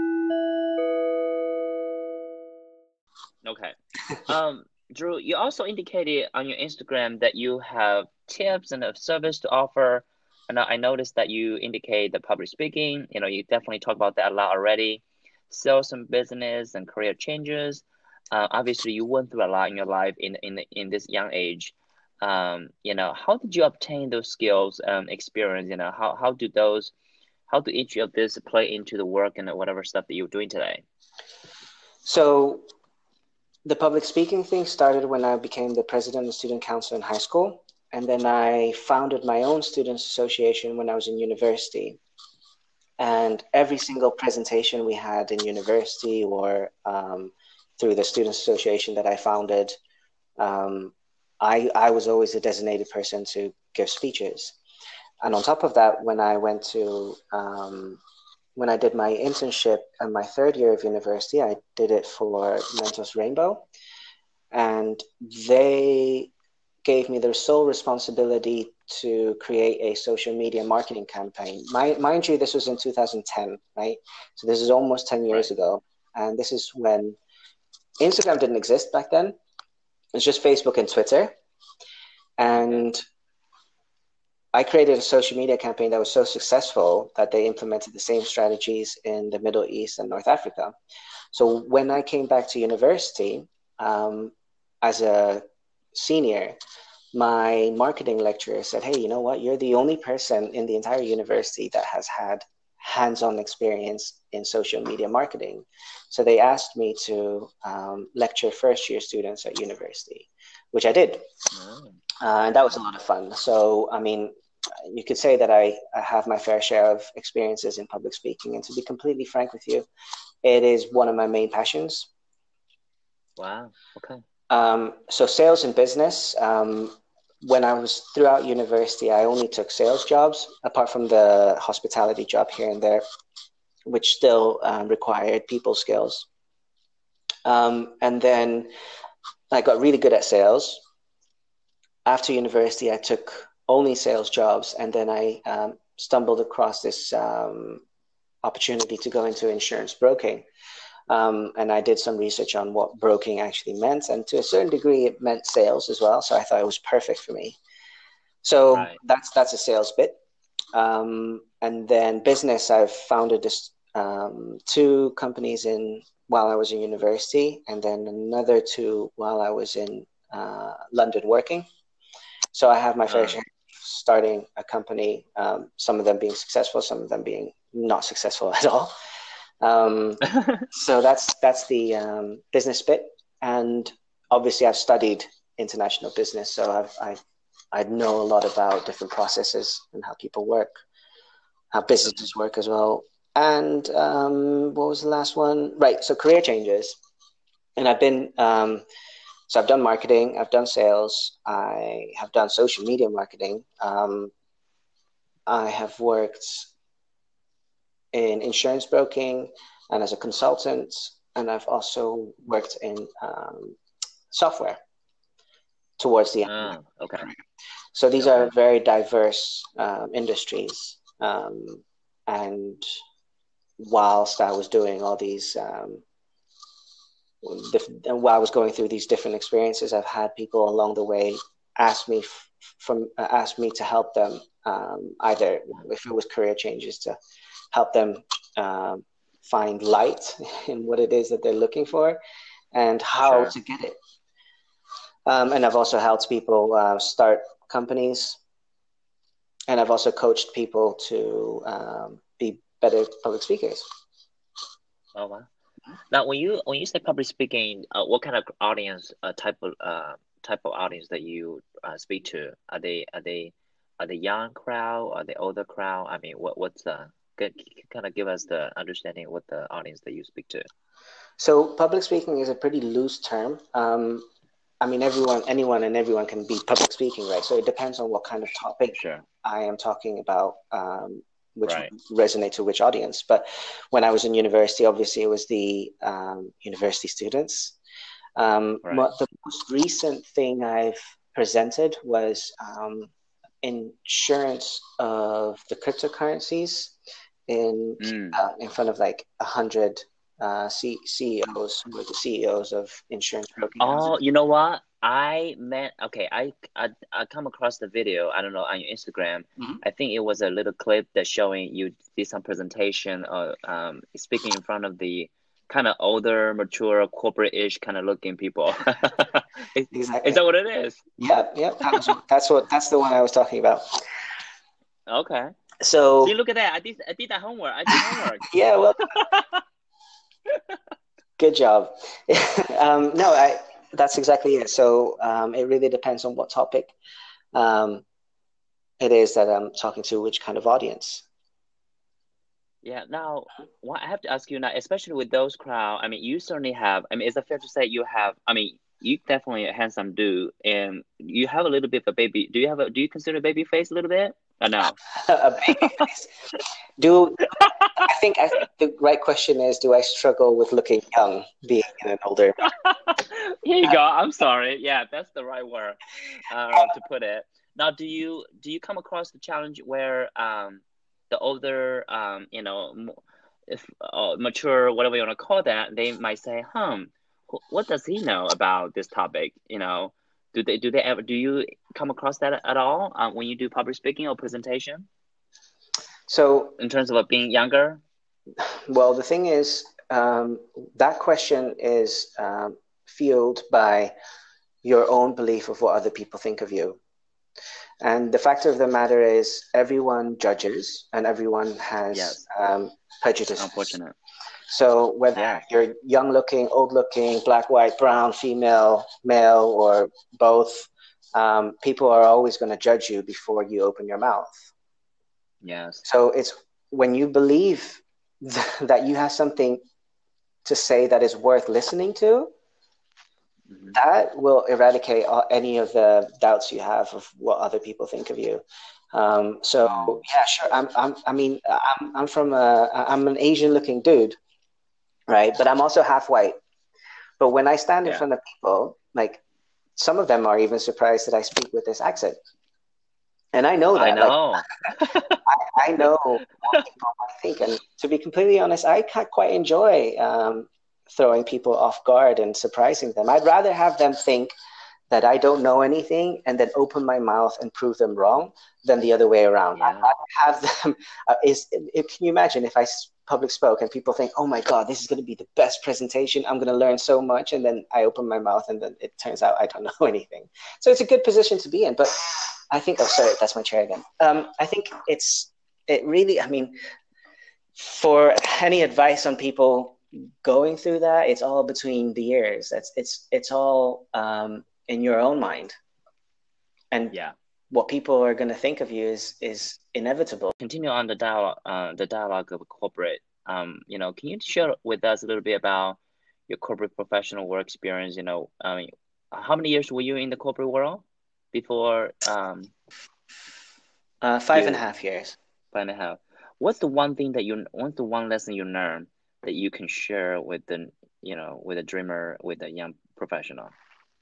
Okay. Um, Drew, you also indicated on your Instagram that you have tips and a service to offer. And I noticed that you indicate the public speaking. You know, you definitely talk about that a lot already. Sales and business and career changes. Uh, obviously, you went through a lot in your life in in in this young age. Um, you know, how did you obtain those skills, um, experience? You know, how how do those, how do each of this play into the work and whatever stuff that you're doing today? So the public speaking thing started when I became the president of student council in high school. And then I founded my own students association when I was in university. And every single presentation we had in university or um, through the students association that I founded, um, I, I was always the designated person to give speeches. And on top of that, when I went to um, when I did my internship in my third year of university, I did it for Mentos Rainbow, and they gave me the sole responsibility to create a social media marketing campaign. My, mind you, this was in two thousand ten, right? So this is almost ten years Right. ago. And this is when Instagram didn't exist back then. It was just Facebook and Twitter. And okay. I created a social media campaign that was so successful that they implemented the same strategies in the Middle East and North Africa. So when I came back to university, um, as a senior, my marketing lecturer said, hey, you know what? You're the only person in the entire university that has had hands-on experience in social media marketing. So they asked me to um, lecture first-year students at university, which I did. Oh. Uh, and that was a lot of fun. So, I mean, you could say that I, I have my fair share of experiences in public speaking. And to be completely frank with you, it is one of my main passions. Wow. Okay. Um, so sales and business, um, when I was throughout university, I only took sales jobs, apart from the hospitality job here and there, which still um, required people skills. Um, and then I got really good at sales. After university, I took only sales jobs, and then I um, stumbled across this um, opportunity to go into insurance broking. Um, and I did some research on what broking actually meant, and to a certain degree, it meant sales as well. So I thought it was perfect for me. So Right. that's that's a sales bit. Um, and then business, I've founded this um, two companies in while I was in university, and then another two while I was in uh, London working. So I have my fair Uh. share starting a company, um, some of them being successful, some of them being not successful at all. Um, so that's that's the um, business bit, and obviously I've studied international business, so I've, I I know a lot about different processes and how people work, how businesses work as well. And um, what was the last one? Right, so career changes, and I've been um, so I've done marketing, I've done sales, I have done social media marketing, um, I have worked in insurance broking and as a consultant, and I've also worked in um, software towards the end. Oh, okay. So these Okay. are very diverse um, industries. Um, and whilst I was doing all these, um, diff- while I was going through these different experiences, I've had people along the way ask me f- from uh, ask me to help them, um, either if it was career changes, to help them um, find light in what it is that they're looking for and how Sure. to get it. Um, and I've also helped people uh, start companies, and I've also coached people to um, be better public speakers. Oh wow. Now, when you when you say public speaking, uh, what kind of audience, uh, type of uh type of audience that you uh, speak to? Are they are they are they young crowd? Are they older crowd? I mean, what what's the can, kind of give us the understanding of what the audience that you speak to? So public speaking is a pretty loose term. Um, I mean, everyone, anyone, and everyone can be public speaking, right? So it depends on what kind of topic Sure. I am talking about, um, which Right. would resonate to which audience. But when I was in university, obviously it was the um, university students. Um, Right. what the most recent thing I've presented was um, insurance of the cryptocurrencies in Mm. uh, in front of like a hundred uh, C- CEOs who were the C E Os of insurance broking houses. Oh, you know what? I met, okay, I, I I come across the video, I don't know, on your Instagram. Mhm. I think it was a little clip that's showing you did some presentation or um speaking in front of the kind of older, mature, corporate-ish kind of looking people. Is, is Exactly. that what it is? Yeah, yeah. That was, that's what that's the one I was talking about. Okay. See, So look at that. I did I did that homework. I did homework. yeah, well, good job. um, no, I that's exactly it. So um, it really depends on what topic um, it is that I'm talking to, which kind of audience. Yeah, now what I have to ask you now, especially with those crowd, I mean, you certainly have, I mean, is it fair to say you have, I mean, you definitely a handsome dude and you have a little bit of a baby. Do you have a, do you consider baby face a little bit? Or no? A baby face. Do I think I think the right question is, do I struggle with looking young, being in an older? Here you go. I'm sorry. Yeah, that's the right word uh, to put it. Now, do you do you come across the challenge where um the older um you know mo- if uh, mature whatever you want to call that they might say, "Hmm, wh- what does he know about this topic?" You know, do they do they ever do you come across that at all uh, when you do public speaking or presentation So, in terms of uh, being younger? well, the thing is, um, that question is um, fueled by your own belief of what other people think of you. And the fact of the matter is, everyone judges and everyone has Yes. um, prejudices. Unfortunate. So whether Yeah. you're young looking, old looking, black, white, brown, female, male, or both, um, people are always going to judge you before you open your mouth. Yes. So it's when you believe th- that you have something to say that is worth listening to, Mhm. that will eradicate all, any of the doubts you have of what other people think of you. Um, so Mm. yeah, sure. I'm, I'm, I mean, I'm, I'm from a, I'm an Asian looking dude, right? But I'm also half white. But when I stand in Yeah. front of people, like some of them are even surprised that I speak with this accent. And I know I that, like, know. I, I know what people might think. And to be completely honest, I ca- quite enjoy um, throwing people off guard and surprising them. I'd rather have them think that I don't know anything and then open my mouth and prove them wrong than the other way around. Yeah. I, I have them. Uh, is if, can you imagine if I public spoke and people think, oh my God, this is going to be the best presentation. I'm going to learn so much. And then I open my mouth and then it turns out I don't know anything. So it's a good position to be in. But I think, oh, sorry, that's my chair again. Um, I think it's, it really, I mean, for any advice on people going through that, it's all between the ears. That's it's it's all um, in your own mind, and Yeah. what people are going to think of you is is inevitable. Continue on the dialogue, uh, the dialogue of corporate. Um, you know, can you share with us a little bit about your corporate professional work experience? You know, I mean, how many years were you in the corporate world before um Uh, five and a you half years. find a house? What's the one thing that you, what's the one lesson you learned that you can share with the, you know, with a dreamer, with a young professional?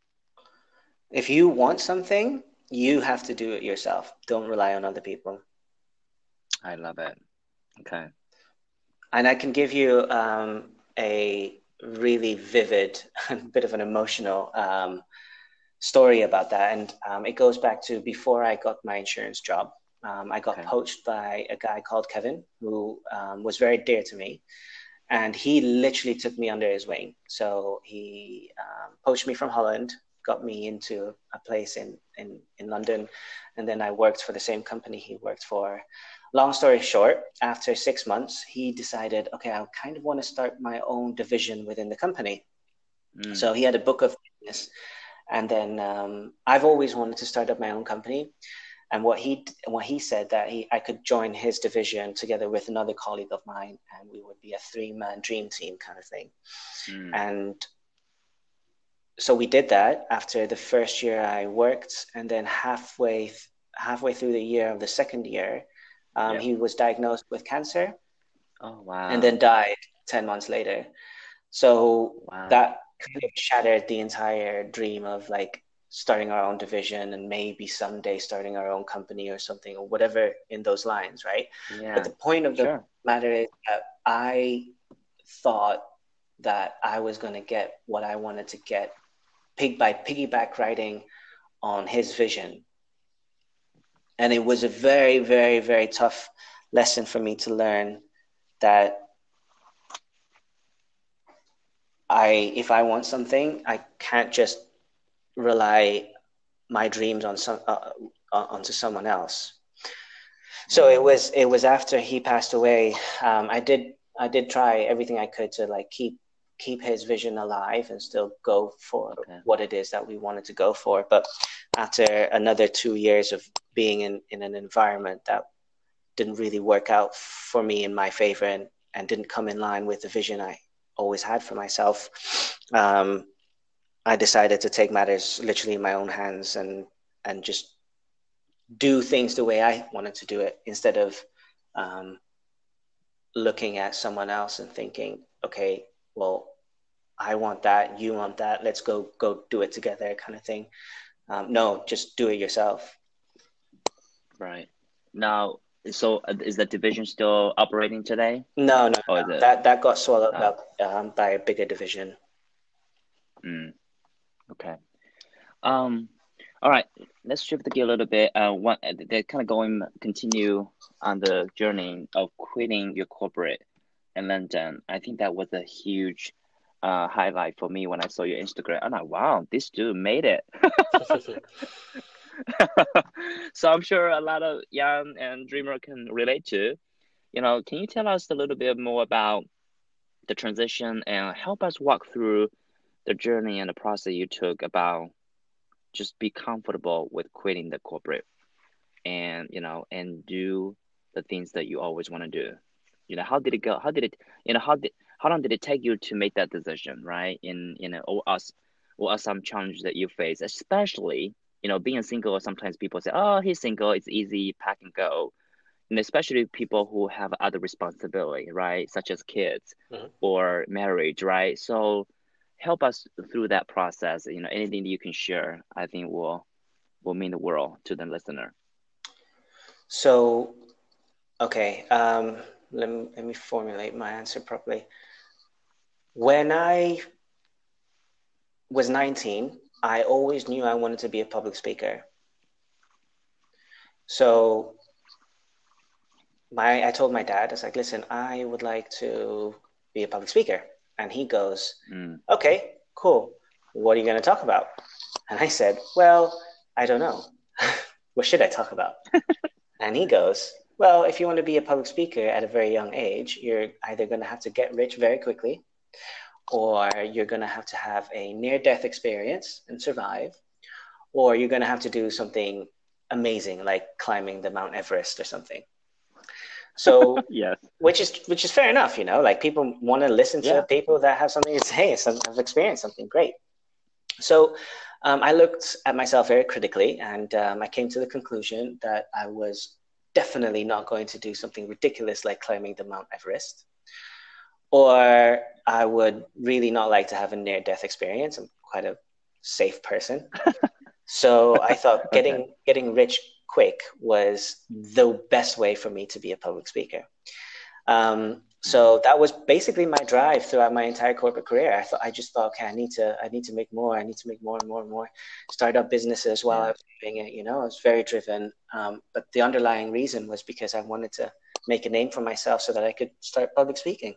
If you want something, you have to do it yourself. Don't rely on other people. I love it. Okay. And I can give you um, a really vivid, bit of an emotional um, story about that. And um, it goes back to before I got my insurance job. Um, I got Okay. poached by a guy called Kevin, who um, was very dear to me. And he literally took me under his wing. So he um, poached me from Holland, got me into a place in, in, in London. And then I worked for the same company he worked for. Long story short, after six months, he decided, okay, I kind of want to start my own division within the company. Mm. So he had a book of business. And then um, I've always wanted to start up my own company. And what he what he said that he I could join his division together with another colleague of mine, and we would be a three man dream team kind of thing. Mm. And so we did that after the first year I worked, and then halfway halfway through the year of the second year, um, Yeah. he was diagnosed with cancer. Oh, wow. And then died ten months later. So wow. that kind of shattered the entire dream of like starting our own division and maybe someday starting our own company or something or whatever in those lines, right? Yeah. But the point of the Sure. matter is that I thought that I was going to get what I wanted to get pig by piggyback riding on his vision. And it was a very, very, very tough lesson for me to learn that I, if I want something, I can't just rely my dreams on some uh, onto someone else. So it was it was after he passed away. Um, I did I did try everything I could to like keep keep his vision alive and still go for Okay. what it is that we wanted to go for. But after another two years of being in, in an environment that didn't really work out for me in my favor and, and didn't come in line with the vision I always had for myself, um, I decided to take matters literally in my own hands and and just do things the way I wanted to do it instead of um, looking at someone else and thinking, okay, well, I want that, you want that, let's go go do it together, kind of thing. Um, no, just do it yourself. Right. Now, so uh, is the division still operating today? No, no, Or no. is it? That that got swallowed Oh. up um, by a bigger division. Mm. Okay. Um. All right. Let's shift the gear a little bit. Uh, one, they're kind of going continue on the journey of quitting your corporate in London. I think that was a huge uh highlight for me when I saw your Instagram. I'm like, wow, this dude made it. So I'm sure a lot of young and dreamer can relate to. You know, can you tell us a little bit more about the transition and help us walk through the journey and the process you took about just be comfortable with quitting the corporate and, you know, and do the things that you always want to do. You know, how did it go? How did it, you know, how did how long did it take you to make that decision, right? In, you know, or us, what are some challenges that you face, especially, you know, being single, sometimes people say, oh, he's single, it's easy, pack and go. And especially people who have other responsibility, right? Such as kids Mhm. or marriage, right? So help us through that process. You know, anything that you can share, I think will will mean the world to the listener. So, okay, um, let me, let me formulate my answer properly. When I was nineteen, I always knew I wanted to be a public speaker. So my I told my dad, I was like, listen, I would like to be a public speaker. And he goes, Mm. okay, cool. What are you going to talk about? And I said, well, I don't know. What should I talk about? And he goes, well, if you want to be a public speaker at a very young age, you're either going to have to get rich very quickly, or you're going to have to have a near-death experience and survive, or you're going to have to do something amazing like climbing the Mount Everest or something. So, Yes. which is which is fair enough, you know, like people want to listen to Yeah. people that have something to say. Some have experienced something great. So um, I looked at myself very critically, and um, I came to the conclusion that I was definitely not going to do something ridiculous like climbing the Mount Everest, or I would really not like to have a near-death experience. I'm quite a safe person. So I thought Okay. getting getting rich quick was the best way for me to be a public speaker. Um, Mm. so that was basically my drive throughout my entire corporate career. I thought I just thought, okay, I need to I need to make more. I need to make more and more and more. Start up businesses while I Yeah. was doing it. You know, I was very driven. Um, but the underlying reason was because I wanted to make a name for myself so that I could start public speaking.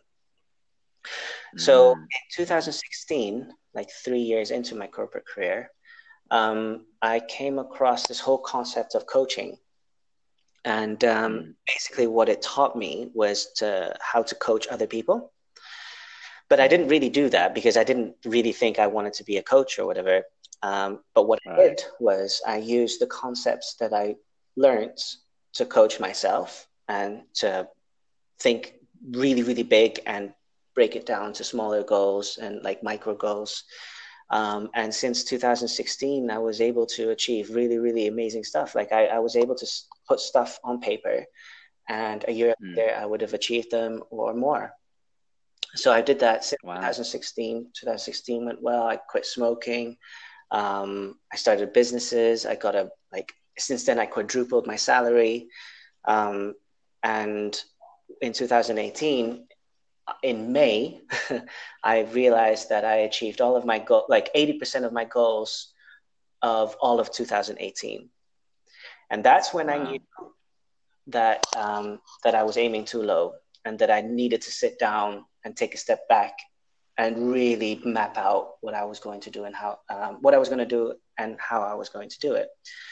So Mm. in twenty sixteen, like three years into my corporate career, um, I came across this whole concept of coaching. And um, Mm. basically, what it taught me was to how to coach other people. But I Mm. didn't really do that because I didn't really think I wanted to be a coach or whatever. Um, but what I Right. did was I used the concepts that I learned to coach myself and to think really, really big and break it down to smaller goals and like micro goals. Um, and since two thousand sixteen, I was able to achieve really, really amazing stuff. Like I, I was able to put stuff on paper, and a year Mm. later, I would have achieved them or more. So I did that since Wow. twenty sixteen. twenty sixteen went well. I quit smoking. Um, I started businesses. I got a like since then I quadrupled my salary. Um, and in two thousand eighteen, in May, I realized that I achieved all of my goal, like eighty percent of my goals of all of two thousand eighteen. And that's when I knew Wow. that um, that I was aiming too low and that I needed to sit down and take a step back and really map out what I was going to do and how um, what I was going to do and how I was going to do it.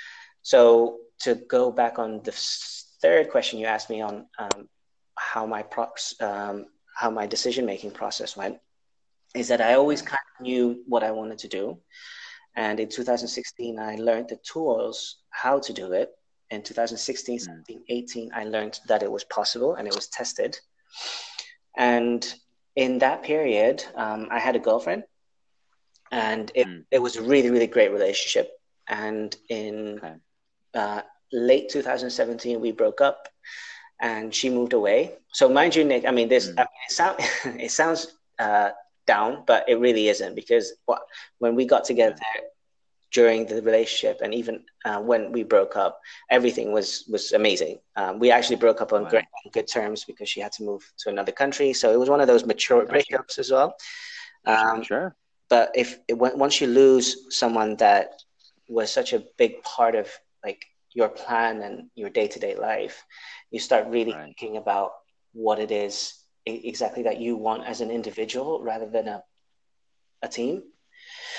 So to go back on the third question you asked me on um, how my pro- um, how my decision making process went, is that I always Yeah. kind of knew what I wanted to do. And in two thousand sixteen, I learned the tools how to do it. In two thousand sixteen, Mm. seventeen, eighteen, I learned that it was possible and it was tested. And in that period, um, I had a girlfriend, and it, Mm. it was a really, really great relationship. And in Okay. uh, late two thousand seventeen, we broke up and she moved away. So mind you, Nick, I mean, this, I Mm. mean, it, sound, it sounds uh, down, but it really isn't, because what, when we got together Yeah. during the relationship and even uh, when we broke up, everything was was amazing. Um, we actually broke up on great, Wow. good terms because she had to move to another country. So it was one of those mature Fantastic. breakups as well. Um, Sure. but if it, once you lose someone that was such a big part of like your plan and your day-to-day life, you start really Right. thinking about what it is exactly that you want as an individual rather than a, a team.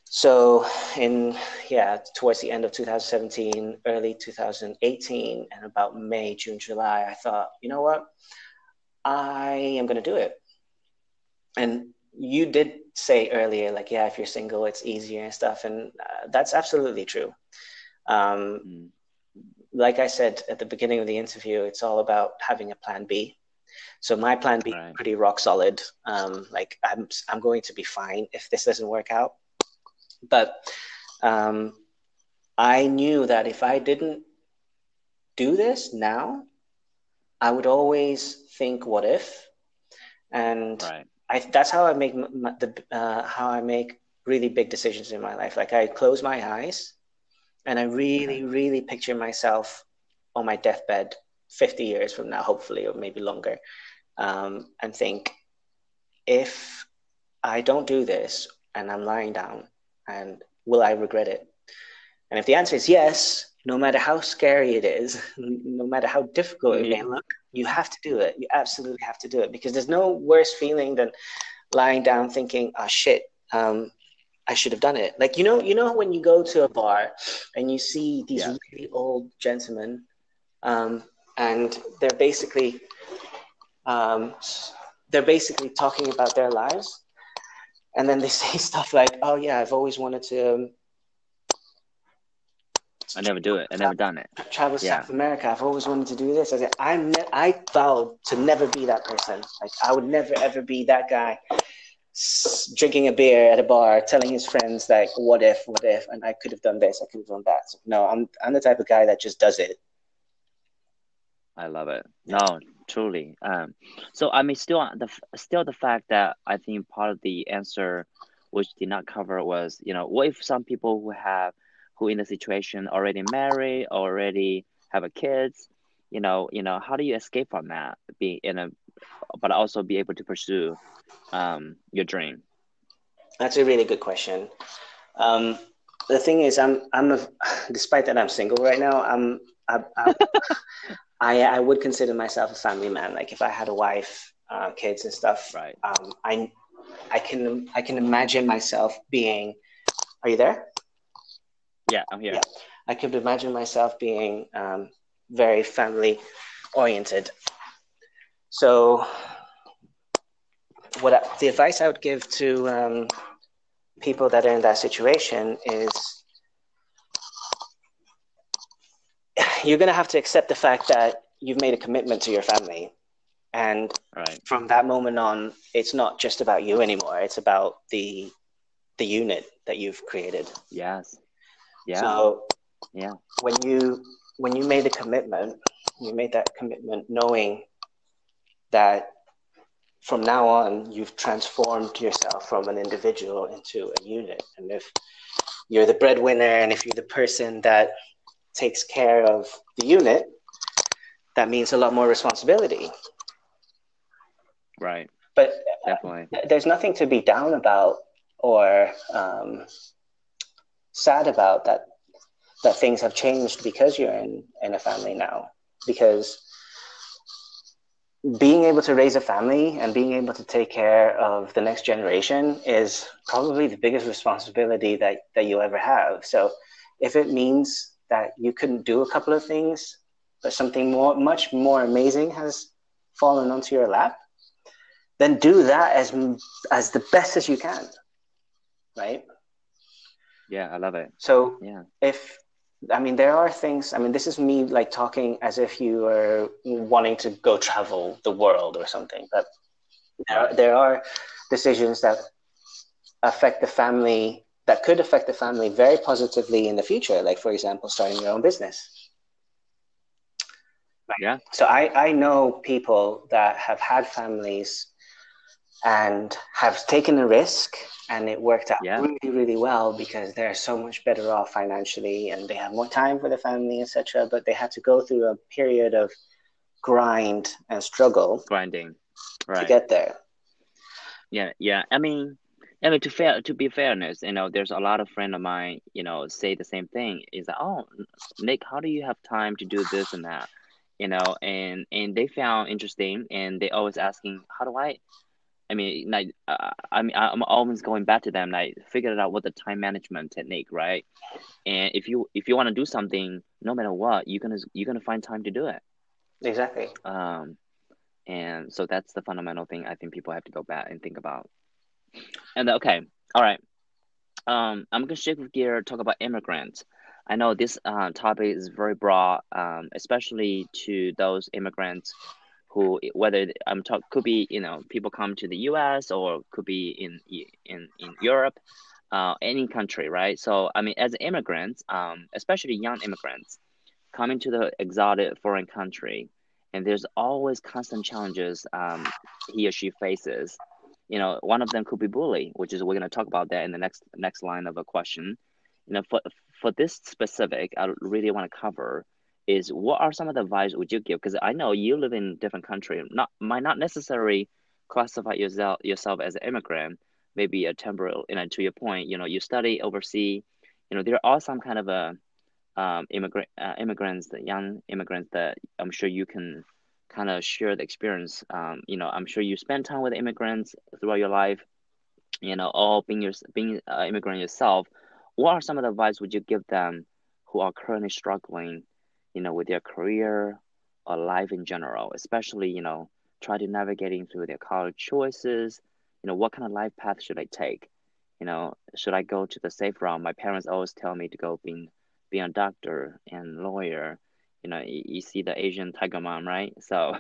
So in yeah, towards the end of two thousand seventeen, early two thousand eighteen, and about May, June, July, I thought, you know what, I am going to do it. And you did say earlier, like, yeah, if you're single, it's easier and stuff, and uh, that's absolutely true. Um, Mm, like I said at the beginning of the interview, it's all about having a plan B. So my plan B is right. pretty rock solid. Um, like I'm, I'm going to be fine if this doesn't work out. But um, I knew that if I didn't do this now, I would always think, "What if?" And Right. I, that's how I make my, the uh, how I make really big decisions in my life. Like I close my eyes and I really, Right. really picture myself on my deathbed fifty years from now, hopefully, or maybe longer, um, and think, if I don't do this and I'm lying down, and will I regret it? And if the answer is yes, no matter how scary it is, no matter how difficult it may Yeah. look, you have to do it. You absolutely have to do it, because there's no worse feeling than lying down thinking, "Oh shit, um, I should have done it." Like you know, you know when you go to a bar and you see these Yes. really old gentlemen, um, and they're basically um, they're basically talking about their lives, and then they say stuff like, "Oh yeah, I've always wanted to, um, I never do it. I never done it. travel Yeah. South America. I've always wanted to do this." I said, "I'm ne- I vowed to never be that person. Like I would never ever be that guy drinking a beer at a bar, telling his friends like, 'What if? What if?' And I could have done this. I could have done that." So, no, I'm I'm the type of guy that just does it. I love it. Yeah. No, truly. Um, so I mean, still uh, the f- still the fact that I think part of the answer, which did not cover, was, you know, what if some people who have who in the situation already married, already have a kids, you know, you know, how do you escape from that? Be in a, but also be able to pursue um your dream. That's a really good question. Um, the thing is, I'm I'm a, despite that I'm single right now, I'm I, I I I would consider myself a family man. Like if I had a wife, uh, kids and stuff, Right. um, I I can I can imagine myself being. Are you there? Yeah, I'm Yeah, here. I could imagine myself being um, very family oriented. So, what I, the advice I would give to um, people that are in that situation is, you're going to have to accept the fact that you've made a commitment to your family, and Right. from that moment on, it's not just about you anymore. It's about the the unit that you've created. Yes. Yeah. So Yeah. when you when you made a commitment, you made that commitment knowing that from now on you've transformed yourself from an individual into a unit. And if you're the breadwinner and if you're the person that takes care of the unit, that means a lot more responsibility. Right. But Definitely. uh, there's nothing to be down about or um, sad about that that things have changed because you're in, in a family now. Because being able to raise a family and being able to take care of the next generation is probably the biggest responsibility that, that you ever have. So if it means that you couldn't do a couple of things, but something more, much more amazing has fallen onto your lap, then do that as as the best as you can, right? Yeah, I love it. So Yeah. if I mean, there are things. I mean, this is me like talking as if you were wanting to go travel the world or something. But there are, Right. there are decisions that affect the family, that could affect the family very positively in the future. Like, for example, starting your own business. Yeah. So I, I know people that have had families and have taken a risk, and it worked out Yeah. really, really well because they're so much better off financially and they have more time for the family, et cetera. But they had to go through a period of grind and struggle Grinding. to Right. get there. Yeah. Yeah. I mean, I mean, to fair to be fairness, you know, there's a lot of friend of mine, you know, say the same thing. Is that, oh, Nick, how do you have time to do this and that? You know, and and they found interesting, and they always asking, how do I I mean, like, uh, I mean, I'm always going back to them, like, figured out what the time management technique, right? And if you if you want to do something, no matter what, you're gonna you're gonna find time to do it. Exactly. Um, and so that's the fundamental thing I think people have to go back and think about. And okay, all right. Um, I'm gonna shift gear, talk about immigrants. I know this uh, topic is very broad, um, especially to those immigrants who, whether I'm talk could be, you know, people come to the U S or could be in in in Europe, uh, any country, right? So I mean, as immigrants, um, especially young immigrants coming to the exotic foreign country, and there's always constant challenges um, he or she faces. You know, one of them could be bully, which is we're going to talk about that in the next next line of a question. You know, for for this specific, I really want to cover is what are some of the advice would you give? Because I know you live in a different country, not might not necessarily classify yourself yourself as an immigrant, maybe a temporal. You know, to your point, you know, you study overseas. You know, there are some kind of a um, immigrant uh, immigrants, the young immigrants that I'm sure you can kind of share the experience. Um, you know, I'm sure you spend time with immigrants throughout your life. You know, all being your being an immigrant yourself. What are some of the advice would you give them who are currently struggling, you know, with their career or life in general, especially you know, try to navigating through their college choices. You know, what kind of life path should I take? You know, should I go to the safe route? My parents always tell me to go being being a doctor and lawyer. You know, you, you see the Asian tiger mom, right? So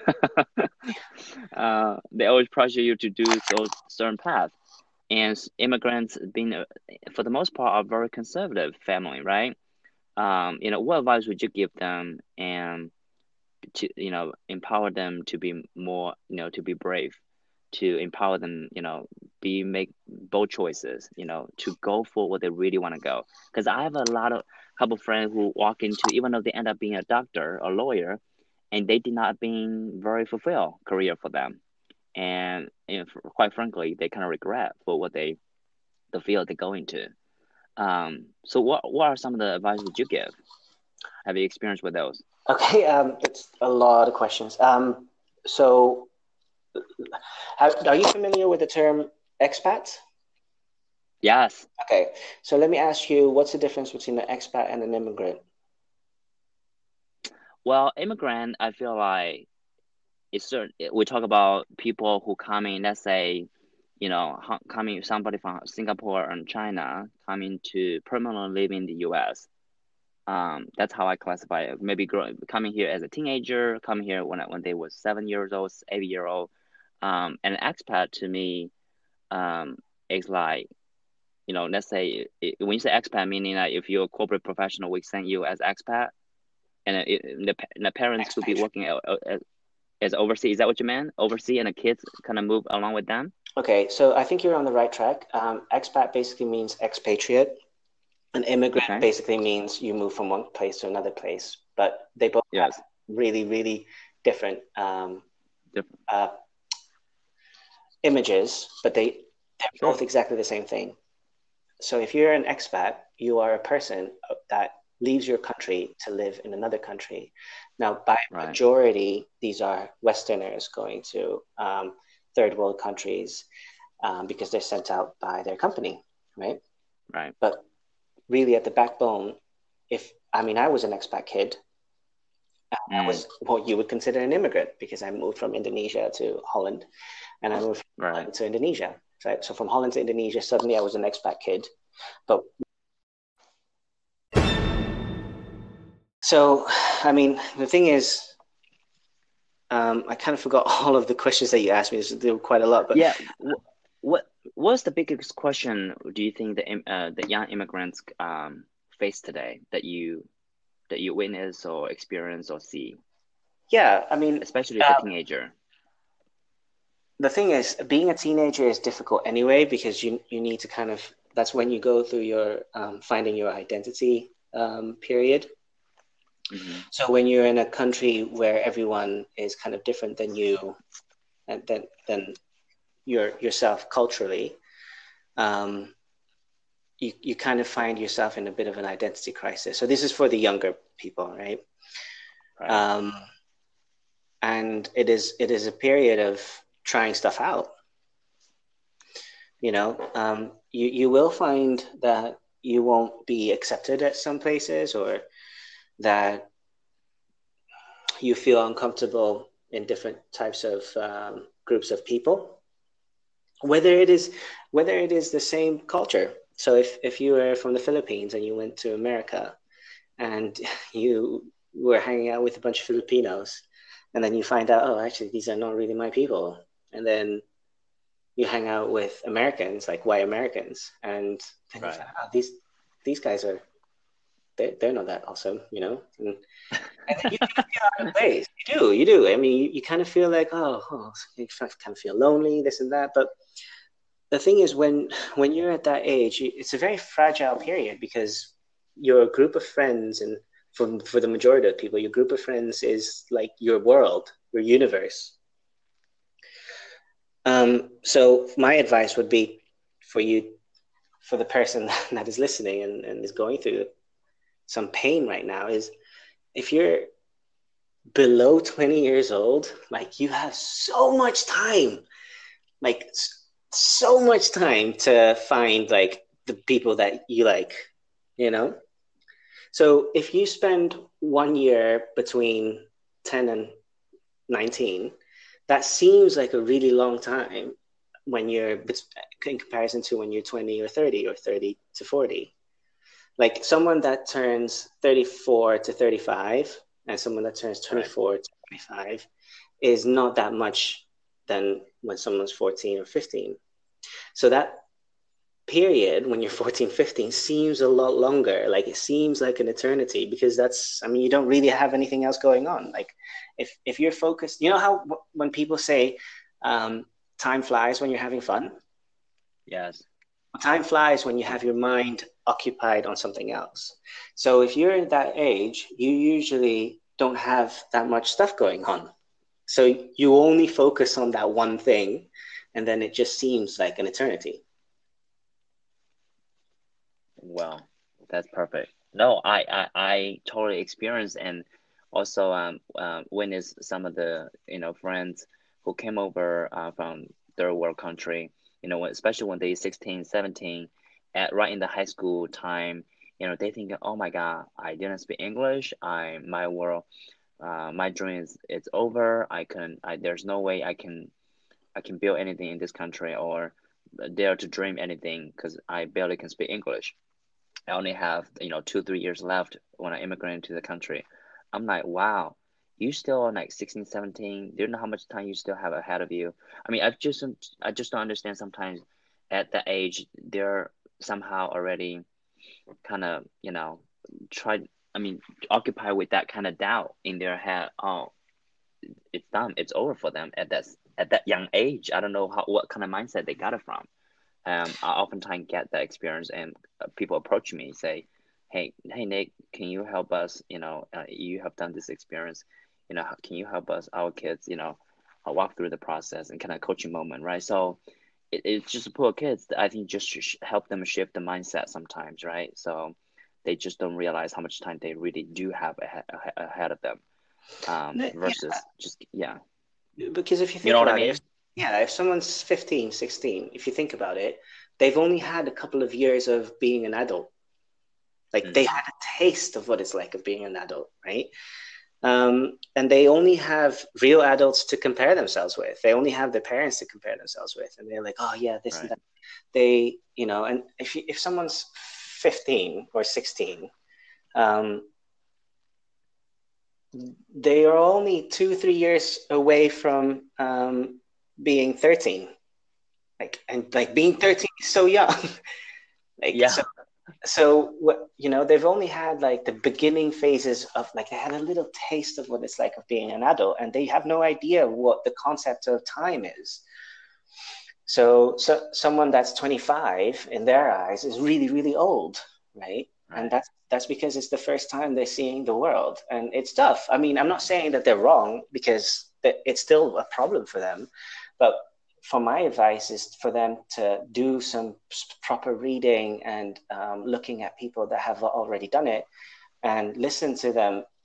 uh, they always pressure you to do so certain path. And immigrants being, uh, for the most part, are very conservative family, right? Um, you know, what advice would you give them and to, you know, empower them to be more, you know, to be brave, to empower them, you know, be make bold choices, you know, to go for what they really want to go. Because I have a lot of couple friends who walk into, even though they end up being a doctor or lawyer, and they did not being very fulfilled career for them. And, you know, quite frankly, they kind of regret for what they, the field they go into. Um, so what what are some of the advice would you give? Have you experienced with those? Okay, um, it's a lot of questions. Um, so, how, are you familiar with the term expat? Yes. Okay, so let me ask you, what's the difference between an expat and an immigrant? Well, immigrant, I feel like it's certain. We talk about people who come in, let's say, you know, ho- coming somebody from Singapore and China coming to permanently live in the U S. Um, that's how I classify it. Maybe grow, coming here as a teenager, coming here when I, when they were seven years old, eight year old. Um, and an expat to me, um, is like, you know, let's say it, when you say expat, meaning that if you're a corporate professional, we send you as expat, and it, the the parents could be Expatriate. working as, as overseas. Is that what you meant? Overseas, and the kids kind of move along with them. Okay, so I think you're on the right track. Um, expat basically means expatriate. An immigrant Okay. basically means you move from one place to another place, but they both have Yes. really, really different um, Different. uh, images, but they they're Sure. both exactly the same thing. So if you're an expat, you are a person that leaves your country to live in another country. Now, by Right. majority, these are Westerners going to um, third world countries um, because they're sent out by their company, right? Right. But really, at the backbone, if I mean, I was an expat kid. I Mm. was what you would consider an immigrant because I moved from Indonesia to Holland, and I moved from Right. Holland to Indonesia. Right? So from Holland to Indonesia, suddenly I was an expat kid. But so, I mean, the thing is, um, I kind of forgot all of the questions that you asked me. There were quite a lot, but Yeah. Wh- what what's the biggest question do you think the im- uh, the young immigrants um face today that you that you witness or experience or see, yeah, I mean, especially for uh, teenager? the thing is, being a teenager is difficult anyway because you you need to kind of that's when you go through your um, finding your identity um, period. Mm-hmm. So when you're in a country where everyone is kind of different than you and than than your yourself culturally, um, you you kind of find yourself in a bit of an identity crisis. So this is for the younger people, right? Right. Um, and it is it is a period of trying stuff out. You know, um, you you will find that you won't be accepted at some places, or that you feel uncomfortable in different types of um, groups of people, whether it is whether it is the same culture. So if if you were from the Philippines and you went to America and you were hanging out with a bunch of Filipinos, and then you find out, oh, actually, these are not really my people, and then you hang out with Americans, like white Americans, and then you Right. find out, oh, these these guys are they're, they're not that awesome, you know. And And then you kind of feel out of place. You do, you do. I mean, you, you kind of feel like, oh, oh, you kind of feel lonely, this and that. But the thing is, when when you're at that age, it's a very fragile period because your group of friends, and for for the majority of people, your group of friends is like your world, your universe. Um, so my advice would be for you, for the person that is listening and, and is going through some pain right now, is if you're below twenty years old, like you have so much time, like so much time to find like the people that you like, you know? So if you spend one year between ten and nineteen, that seems like a really long time when you're in comparison to when you're twenty or thirty or thirty to forty. Like someone that turns thirty-four to thirty-five and someone that turns Right. twenty-four to twenty-five is not that much than when someone's fourteen or fifteen. So that period when you're fourteen, fifteen seems a lot longer. Like it seems like an eternity because that's, I mean, you don't really have anything else going on. Like if, if you're focused, you know how when people say um, time flies when you're having fun? Yes. Time flies when you have your mind occupied on something else. So if you're at that age, you usually don't have that much stuff going on. So you only focus on that one thing, and then it just seems like an eternity. Well, that's perfect. No, I, I, I totally experience and also um, uh, witness some of the you know friends who came over uh, from third world country. You know, especially when they sixteen, seventeen, at right in the high school time. You know, they think, oh my God, I didn't speak English. I my world, uh, my dream is it's over. I can, I there's no way I can I can build anything in this country or dare to dream anything because I barely can speak English. I only have, you know, two, three years left when I immigrated to the country. I'm like, wow, you still are like sixteen, seventeen. Do you know how much time you still have ahead of you? I mean, I just I just don't understand sometimes at that age they're somehow already kind of, you know, try I mean, occupied with that kind of doubt in their head. Oh, it's done. It's over for them at that at that young age. I don't know how what kind of mindset they got it from. Um, I oftentimes get that experience, and uh, people approach me say, "Hey, hey, Nick, can you help us? You know, uh, you have done this experience. You know, how, can you help us, our kids? You know, uh, walk through the process and kind of coaching moment, right? So it, it's just poor kids. I think just sh- help them shift the mindset sometimes, right? So they just don't realize how much time they really do have ahead, ahead of them. Um, Yeah, versus just yeah, because if you you know think what I about it, if, mean? yeah, if someone's fifteen, sixteen, if you think about it, they've only had a couple of years of being an adult. Like they Hmm. had a taste of what it's like of being an adult, right? Um, and they only have real adults to compare themselves with. They only have their parents to compare themselves with, and they're like, "Oh yeah, this and Right. that." They, you know, and if you, if someone's fifteen or sixteen, um, they are only two, three years away from um, being thirteen. Like and like being thirteen is so young. Like so Yeah. so what you know they've only had like the beginning phases of like they had a little taste of what it's like of being an adult, and they have no idea what the concept of time is. So, so someone that's twenty-five in their eyes is really really old, right? And Right. that's that's because it's the first time they're seeing the world, and it's tough. I mean, I'm not saying that they're wrong because it's still a problem for them, but for my advice is for them to do some proper reading and um, looking at people that have already done it and listen to them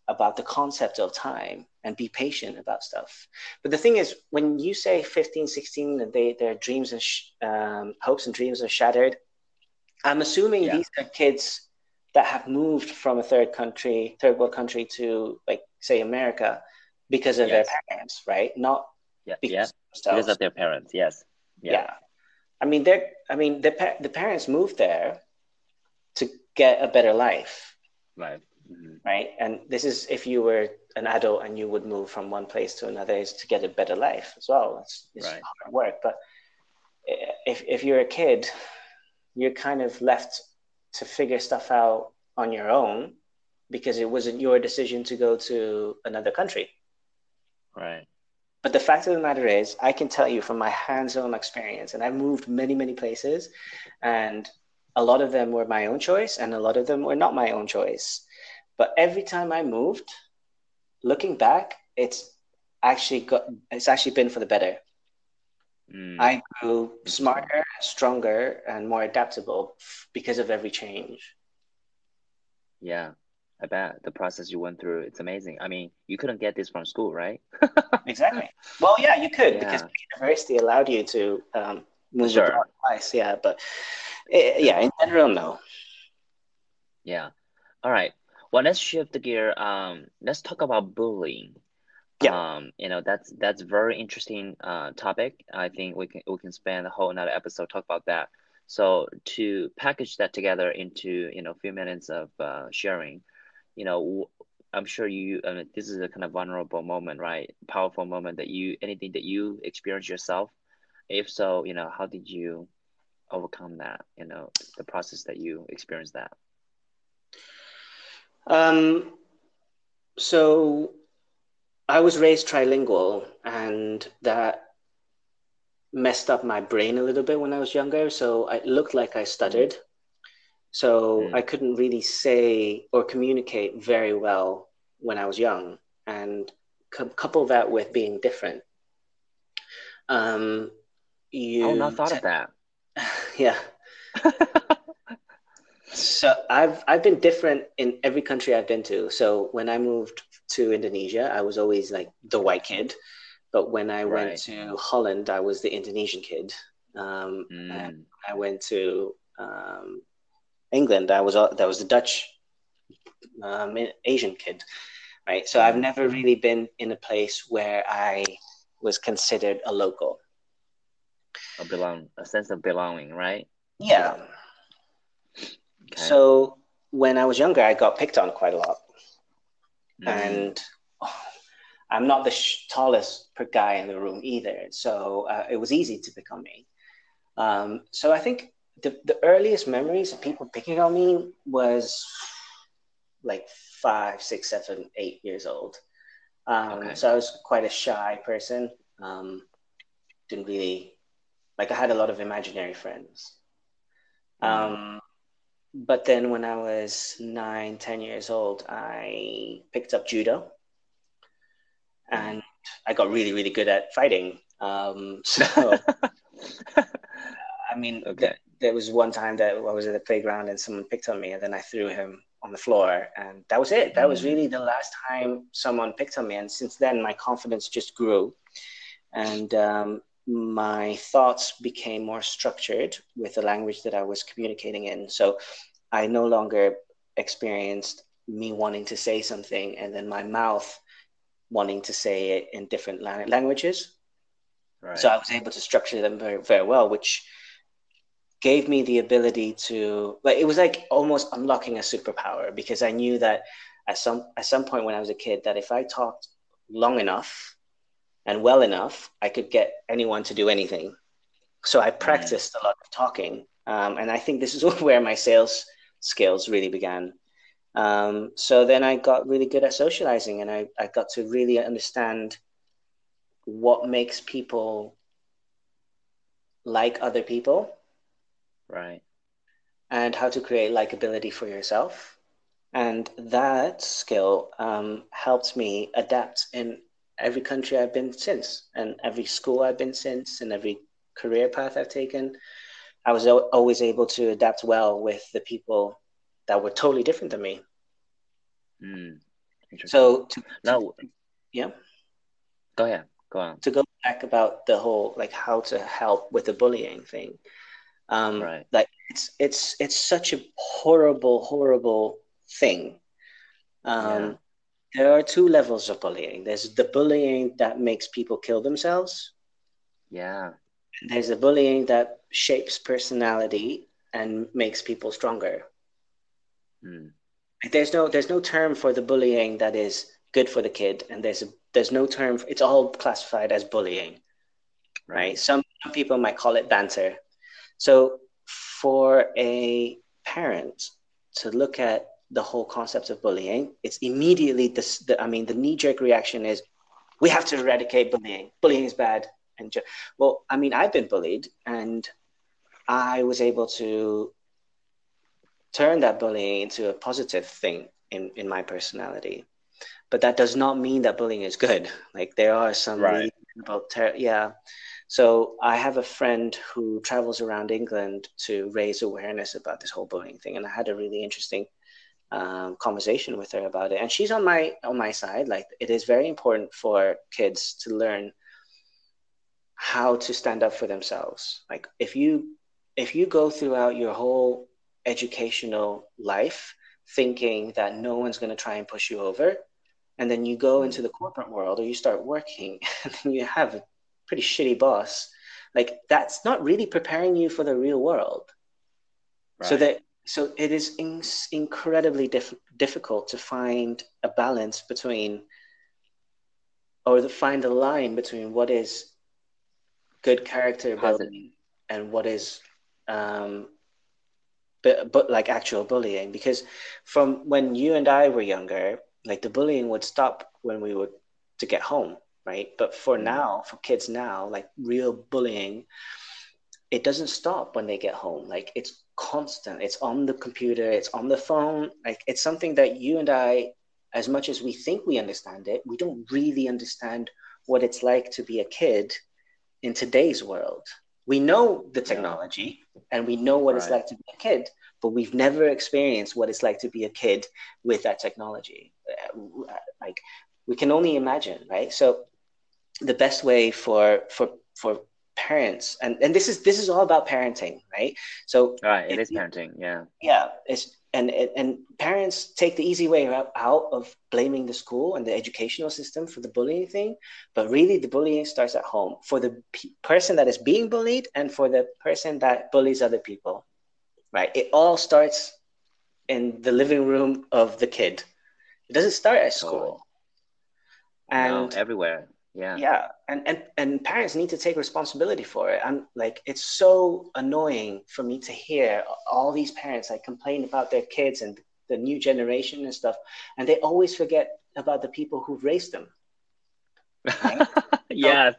about the concept of time and be patient about stuff. But the thing is, when you say fifteen, sixteen, and they, their dreams and sh- um, hopes and dreams are shattered, I'm assuming Yeah. these are kids that have moved from a third country, third world country to, like, say, America because of their Yes. parents, right? Not Yeah. Yeah. because of Because themselves. of their parents. Yes. Yeah. Yeah. I mean, they're, I mean, the, pa- the parents moved there to get a better life, Right. Hmm. right? And this is if you were an adult and you would move from one place to another is to get a better life as well. It's, it's Right. hard work, but if if you're a kid, you're kind of left to figure stuff out on your own because it wasn't your decision to go to another country. Right. But the fact of the matter is, I can tell you from my hands-on experience, and I've moved many, many places, and a lot of them were my own choice, and a lot of them were not my own choice. But every time I moved, looking back, it's actually got it's actually been for the better. Mm. I grew Interesting. smarter, stronger, and more adaptable because of every change. Yeah. I bet the process you went through, it's amazing. I mean, you couldn't get this from school, right? Exactly. Well, yeah, you could because Yeah. the university allowed you to um, move abroad Sure. twice. Yeah, but eh, Sure. yeah, in general, no. Yeah. All right. Well, let's shift the gear. Um, let's talk about bullying. Yeah. Um, you know, that's that's very interesting uh topic. I think we can we can spend a whole another episode talk about that. So to package that together into, you know, a few minutes of uh, sharing, you know, w- I'm sure you, I mean, this is a kind of vulnerable moment, right? Powerful moment that you, anything that you experience yourself. If so, you know, how did you overcome that, you know, the process that you experienced that? Um, so I was raised trilingual, and that messed up my brain a little bit when I was younger. So it looked like I Mm, stuttered. So I mm, couldn't really say or communicate very well when I was young. And cou- couple that with being different. Um, oh, not you, thought t- of that. yeah. So I've I've been different in every country I've been to. So when I moved to Indonesia, I was always like the white kid. But when I went Right. to Holland, I was the Indonesian kid. Um, and Mm, I went to um, England, I was uh, that was the Dutch um, Asian kid, right? So I've mm. never really been in a place where I was considered a local. A belong, a sense of belonging, right? Yeah. Okay. So when I was younger, I got picked on quite a lot, Mm, and oh, I'm not the sh- tallest per guy in the room either. So uh, it was easy to pick on me. Um, so I think the, the earliest memories of people picking on me was like five, six, seven, eight years old. Um, okay. so I was quite a shy person. Um, didn't really like I had a lot of imaginary friends. Mm, Um, but then when I was nine, ten years old, I picked up judo mm. and I got really, really good at fighting. Um, so I mean, th- Okay. there was one time that I was at the playground and someone picked on me, and then I threw him on the floor, and that was it. That was Mm, really the last time someone picked on me, and since then, my confidence just grew, and um, my thoughts became more structured with the language that I was communicating in. So I no longer experienced me wanting to say something and then my mouth wanting to say it in different languages. So right. I was able to structure them very, very well, which gave me the ability to like it was like almost unlocking a superpower because I knew that at some at some point when I was a kid that if I talked long enough and well enough, I could get anyone to do anything. So I Mm, practiced a lot of talking, um, and I think this is where my sales skills really began. Um, so then I got really good at socializing, and I, I got to really understand what makes people like other people right. and how to create likability for yourself. And that skill um, helped me adapt in every country I've been since, and every school I've been since, and every career path I've taken. I was always able to adapt well with the people that were totally different than me. Mm. Interesting. So to, to Now, yeah, go ahead. Go on. to go back about the whole like how to help with the bullying thing. Um, Right. like it's it's it's such a horrible, horrible thing. Yeah. Um, there are two levels of bullying. There's the bullying that makes people kill themselves. Yeah. There's the bullying that shapes personality and makes people stronger. Mm. There's no there's no term for the bullying that is good for the kid, and there's a, there's no term. For, it's all classified as bullying, right? Right. Some, some people might call it banter. So for a parent to look at the whole concept of bullying, it's immediately this. The, I mean, the knee jerk reaction is we have to eradicate bullying. Bullying is bad. And ju- well, I mean, I've been bullied, and I was able to turn that bullying into a positive thing in in my personality. But that does not mean that bullying is good. Like there are some Right. really terrible, ter- yeah. So I have a friend who travels around England to raise awareness about this whole bullying thing, and I had a really interesting um, conversation with her about it. And she's on my on my side. Like it is very important for kids to learn how to stand up for themselves. Like if you if you go throughout your whole educational life thinking that no one's going to try and push you over, and then you go Mm. into the corporate world or you start working and then you have a pretty shitty boss, like that's not really preparing you for the real world. So Right. that so it is in, incredibly diff, difficult to find a balance between or to find a line between what is good character Positive. building and what is um, but, but like actual bullying, because from when you and I were younger, like the bullying would stop when we would to get home, right? But for Mm. now, for kids now, like real bullying, it doesn't stop when they get home. Like it's constant. It's on the computer, it's on the phone. Like it's something that you and I, as much as we think we understand it, we don't really understand what it's like to be a kid in today's world. We know the Yeah. technology and we know what it's Right. like to be a kid, but we've never experienced what it's like to be a kid with that technology. Uh, Like we can only imagine, right? So the best way for for for parents, and and this is this is all about parenting, right? So Right. It if is you, parenting. Yeah. yeah, it's and and parents take the easy way out of blaming the school and the educational system for the bullying thing, but really the bullying starts at home for the pe- person that is being bullied and for the person that bullies other people, right? It all starts in the living room of the kid. It doesn't start at Totally. school. No. And Everywhere. Yeah. yeah, and, and and parents need to take responsibility for it. I'm like, it's so annoying for me to hear all these parents like complain about their kids and the new generation and stuff, and they always forget about the people who've raised them, right? So Yes.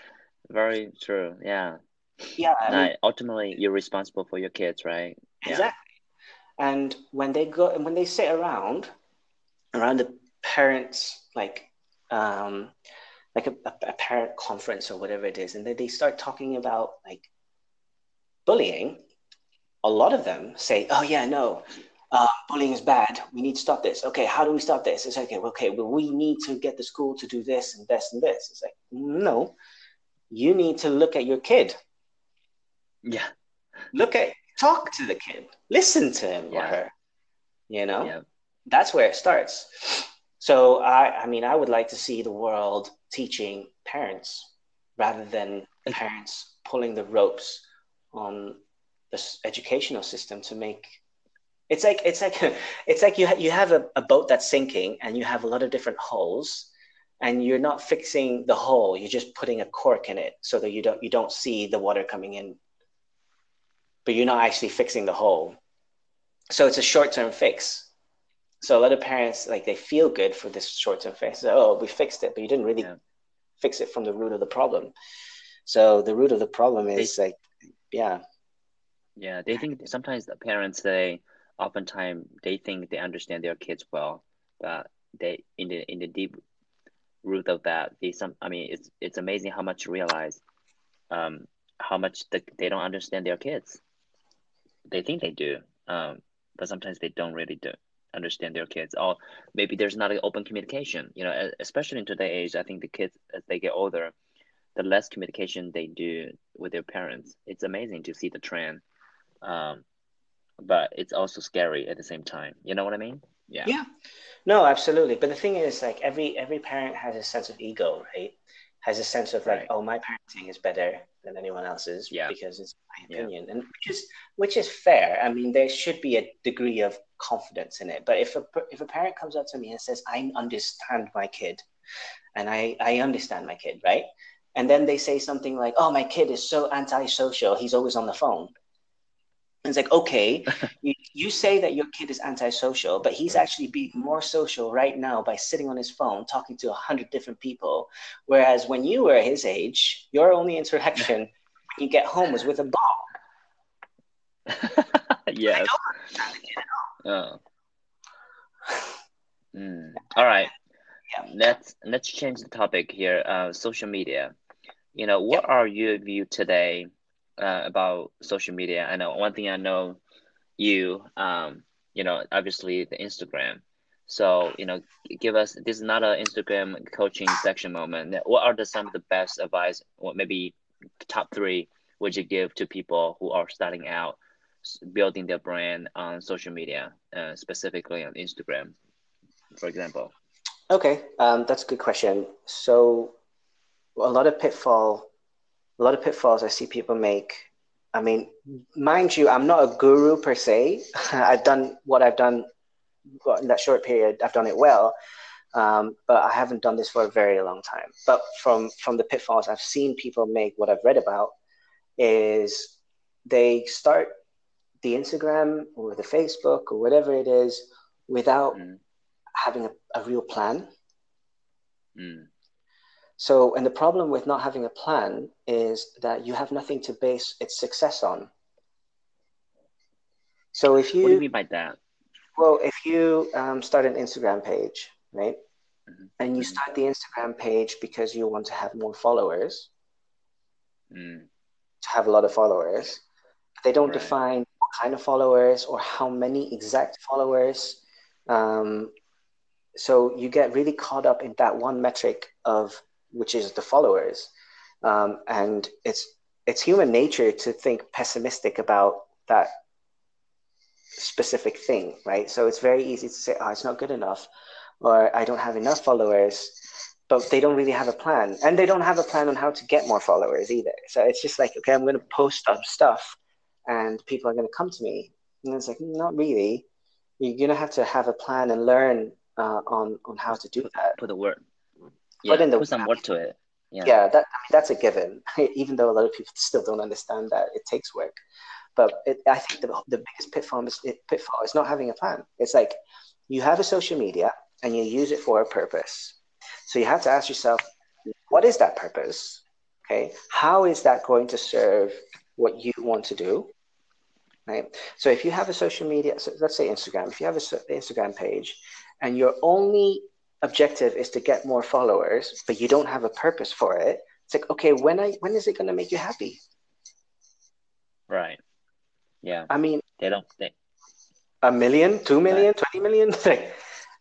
Very true. Yeah. yeah, I No, mean, ultimately, you're responsible for your kids, right? Yeah. exactly. And when they go and when they sit around around the parents like um like a, a, a parent conference or whatever it is, and then they start talking about like bullying, a lot of them say, "Oh yeah, no, uh, bullying is bad. We need to stop this. Okay, how do we stop this?" It's like, okay, okay, well, we need to get the school to do this and this and this. It's like, no, you need to look at your kid. Yeah. Look at, talk to the kid, listen to him or Yeah. her. You know, Yeah. that's where it starts. So I, I mean, I would like to see the world teaching parents rather than It, parents pulling the ropes on the educational system to make. It's like it's like it's like you ha- you have a, a boat that's sinking and you have a lot of different holes, and you're not fixing the hole. You're just putting a cork in it so that you don't you don't see the water coming in, but you're not actually fixing the hole. So it's a short term fix. So a lot of parents like they feel good for this short term fix. So, oh, we fixed it, but you didn't really yeah. fix it from the root of the problem. So the root of the problem They, is like, yeah, yeah. They think sometimes the parents, they oftentimes they think they understand their kids well, but they in the in the deep root of that, they some. I mean, it's it's amazing how much you realize, um, how much the, they don't understand their kids. They think they do, um, but sometimes they don't really do understand their kids, or maybe there's not an open communication. You know, e- especially in today's age, I think the kids as they get older, the less communication they do with their parents. It's amazing to see the trend, um, but it's also scary at the same time. You know what I mean? Yeah. Yeah. No, absolutely. But the thing is, like every every parent has a sense of ego, right? Has a sense of like, Right. oh, my parenting is better than anyone else's Yeah. because it's my Yeah. opinion, and which is which is fair. I mean, there should be a degree of confidence in it. But if a if a parent comes up to me and says, I understand my kid, and I I understand my kid, right? And then they say something like, oh, my kid is so antisocial, he's always on the phone. And it's like, okay, you, you say that your kid is antisocial, but he's actually being more social right now by sitting on his phone talking to a hundred different people. Whereas when you were his age, your only interaction when you get home was with a ball. I Yes. don't understand the kid at Oh. Mm. All right. all. Yeah. Let's let's change the topic here. Uh, social media. You know, Yeah. what are your view today uh, about social media? I know one thing I know you, um, you know, obviously the Instagram. So, you know, give us, this is not an Instagram coaching section moment. What are the some of the best advice, or maybe top three would you give to people who are starting out s- building their brand on social media, uh, specifically on Instagram, for example? Okay. Um, that's a good question. So a lot of pitfall, a lot of pitfalls I see people make. I mean, mind you, I'm not a guru per se. I've done what I've done well, in that short period. I've done it well. Um, but I haven't done this for a very long time. But from from the pitfalls I've seen people make, what I've read about is they start the Instagram or the Facebook or whatever it is without Mm, having a, a real plan. mm, So, and the problem with not having a plan is that you have nothing to base its success on. So if what do you you, mean by that? well, if you um, start an Instagram page, right, Hmm. and you Hmm. start the Instagram page because you want to have more followers, Mm, to have a lot of followers, they don't right. define what kind of followers or how many exact followers. Um, so you get really caught up in that one metric of which is the followers, um, and it's it's human nature to think pessimistic about that specific thing, right? So it's very easy to say, oh, it's not good enough, or I don't have enough followers, but they don't really have a plan. And they don't have a plan on how to get more followers either. So it's just like, okay, I'm going to post up stuff and people are going to come to me. And it's like, not really. You're going to have to have a plan and learn uh, on, on how Put, to do put, that. put the word. Put Yeah, in the, put some work to it. Yeah. yeah, that, I mean, that's a given, even though a lot of people still don't understand that it takes work. But it, I think the, the biggest pitfall is, it, pitfall is not having a plan. It's like you have a social media and you use it for a purpose. So you have to ask yourself, what is that purpose? Okay, how is that going to serve what you want to do? Right. So if you have a social media, so let's say Instagram, if you have an Instagram page and your only objective is to get more followers, but you don't have a purpose for it, it's like, okay, when I when is it going to make you happy? Right. Yeah. I mean, They don't they a million, two go ahead. million, twenty million, like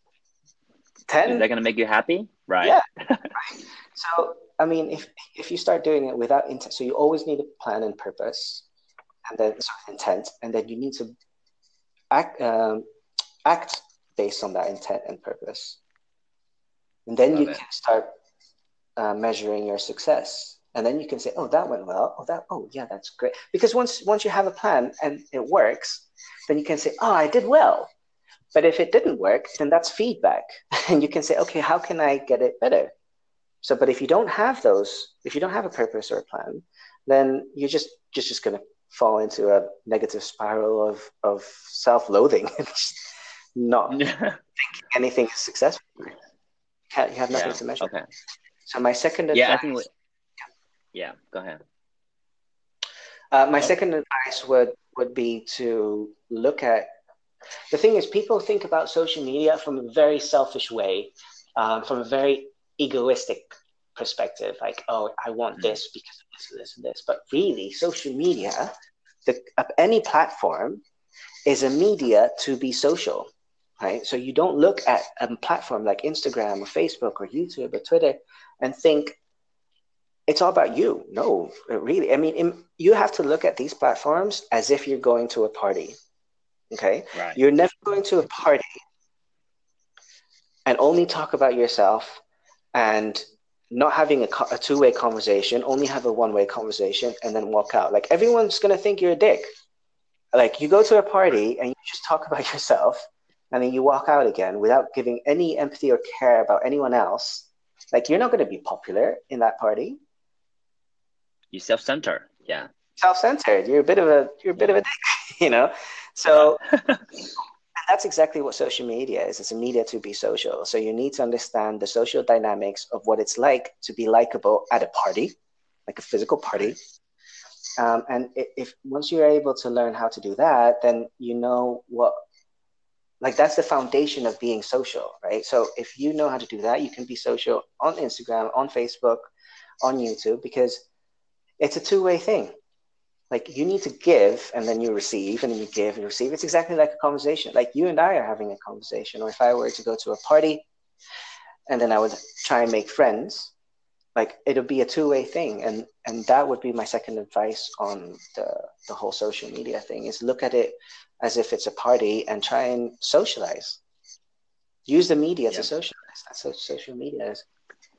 Is ten? that gonna make you happy? Right. Yeah. So, I mean, if if you start doing it without intent, so you always need a plan and purpose, and then sort of intent, and then you need to act um, act based on that intent and purpose, and then you Love it. can start uh, measuring your success, and then you can say, oh, that went well. Oh, that. Oh, yeah, that's great. Because once once you have a plan and it works, then you can say, oh, I did well. But if it didn't work, then that's feedback, and you can say, okay, how can I get it better? So, but if you don't have those, if you don't have a purpose or a plan, then you're just just just gonna fall into a negative spiral of of self-loathing, not anything is successful. You can't, you have nothing Yeah. to measure. Okay. So my second Yeah, I advice, think we, yeah, go ahead. uh, my No? second advice would would be to look at the thing is people think about social media from a very selfish way, um, from a very egoistic perspective, like, oh, I want Mm, this because of this, this, and this. But really, social media, the, uh, any platform is a media to be social. right? So you don't look at a platform like Instagram or Facebook or YouTube or Twitter and think it's all about you. No, really. I mean, you have to look at these platforms as if you're going to a party. Okay, Right. you're never going to a party and only talk about yourself and not having a, a two-way conversation, only have a one-way conversation and then walk out. Like, everyone's going to think you're a dick. Like, you go to a party and you just talk about yourself and then you walk out again without giving any empathy or care about anyone else. Like, you're not going to be popular in that party. You self-centered. Yeah. Self-centered. You're a bit of a you're a bit yeah. of a dick, you know. So yeah. That's exactly what social media is. It's a media to be social. So you need to understand the social dynamics of what it's like to be likable at a party, like a physical party. Um, and if once you're able to learn how to do that, then you know what, like, that's the foundation of being social, right? So if you know how to do that, you can be social on Instagram, on Facebook, on YouTube, because it's a two-way thing. Like, you need to give and then you receive, and then you give and you receive. It's exactly like a conversation. Like, you and I are having a conversation. Or if I were to go to a party and then I would try and make friends, like, it'll be a two-way thing. And and that would be my second advice on the, the whole social media thing, is look at it as if it's a party and try and socialize. Use the media yep. to socialize. That's what social media is.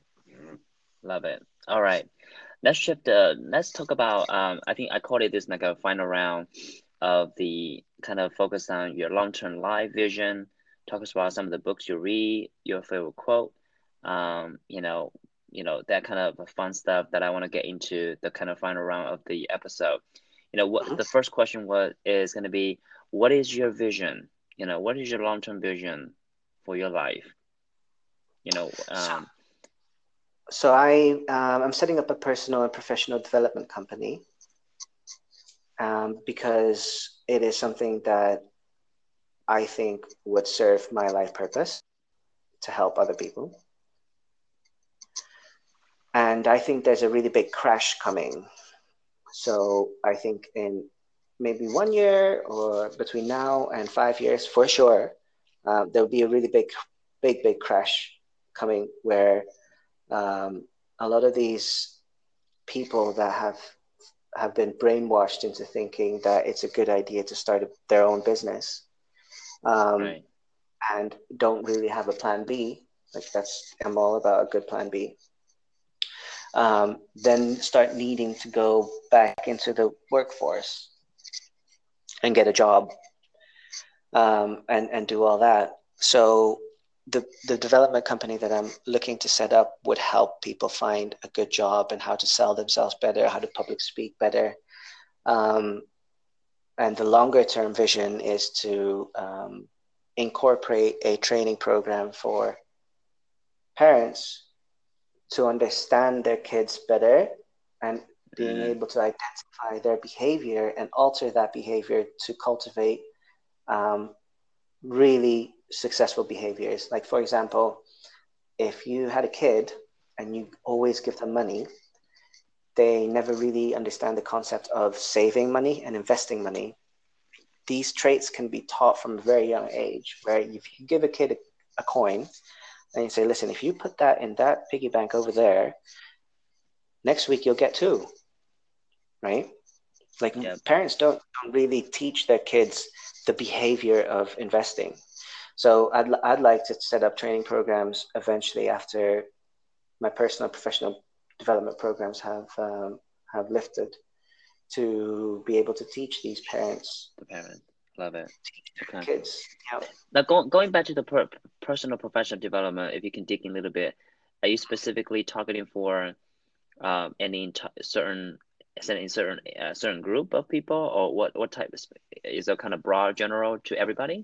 Love it. All right. Let's shift. Uh, let's talk about. Um, I think I call it this like a final round of the kind of focus on your long-term life vision. Talk about some of the books you read, your favorite quote. Um, you know, you know that kind of fun stuff that I want to get into the kind of final round of the episode. You know, what the first question was is going to be, what is your vision? You know, what is your long-term vision for your life? You know. Um, So I, um, I'm setting up a personal and professional development company um, because it is something that I think would serve my life purpose to help other people. And I think there's a really big crash coming. So I think in maybe one year or between now and five years, for sure, uh, there'll be a really big, big, big crash coming where Um, a lot of these people that have have been brainwashed into thinking that it's a good idea to start a, their own business, um, right. and don't really have a plan B. Like, that's, I'm all about a good plan B. Um, then start needing to go back into the workforce and get a job, um, and and do all that. So The, the development company that I'm looking to set up would help people find a good job and how to sell themselves better, how to public speak better. Um, and the longer term vision is to um, incorporate a training program for parents to understand their kids better and being mm. able to identify their behavior and alter that behavior to cultivate um, really successful behaviors. Like, for example, if you had a kid and you always give them money, they never really understand the concept of saving money and investing money. These traits can be taught from a very young age, where if you give a kid a, a coin and you say, listen, if you put that in that piggy bank over there, next week you'll get two, right? Like, yeah. Parents don't, don't really teach their kids the behavior of investing. So I'd, I'd like to set up training programs eventually after my personal professional development programs have um, have lifted, to be able to teach these parents. The parents, love it. Teach their okay. kids. You know. Now, go, going back to the per, personal professional development, if you can dig in a little bit, are you specifically targeting for um, any t- certain in certain uh, certain group of people, or what what type of, is it kind of broad, general to everybody?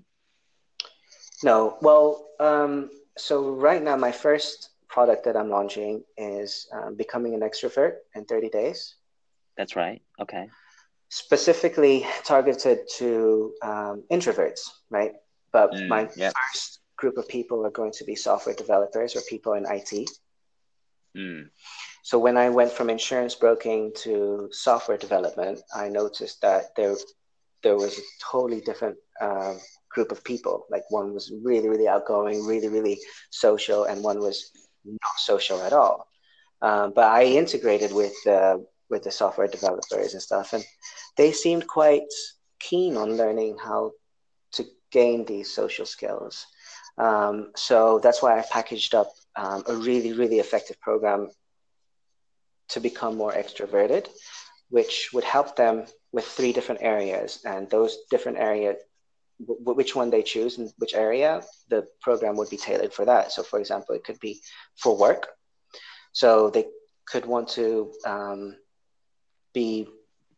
No, well, um, so right now my first product that I'm launching is um, becoming an extrovert in thirty days. That's right. Okay. Specifically targeted to um, introverts, right? But mm, my yep. first group of people are going to be software developers or people in I T. Mm. So when I went from insurance broking to software development, I noticed that there there was a totally different um, group of people. Like one was really, really outgoing, really, really social, and one was not social at all. Um, but I integrated with uh, with the software developers and stuff, and they seemed quite keen on learning how to gain these social skills. Um, so that's why I packaged up um, a really, really effective program to become more extroverted, which would help them with three different areas. And those different areas, w- which one they choose and which area, the program would be tailored for that. So, for example, it could be for work. So they could want to um, be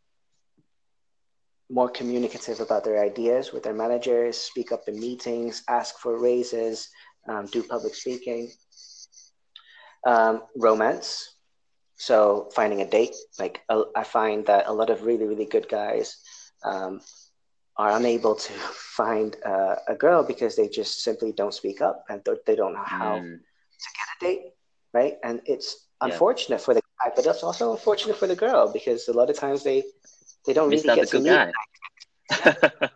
more communicative about their ideas with their managers, speak up in meetings, ask for raises, um, do public speaking. Um, romance, so finding a date. Like uh, I find that a lot of really, really good guys um, are unable to find uh, a girl because they just simply don't speak up and th- they don't know how Mm, to get a date, right? And it's yeah. unfortunate for the guy, but it's also unfortunate for the girl because a lot of times they they don't Missed really out the get to good meet. guy. Yeah.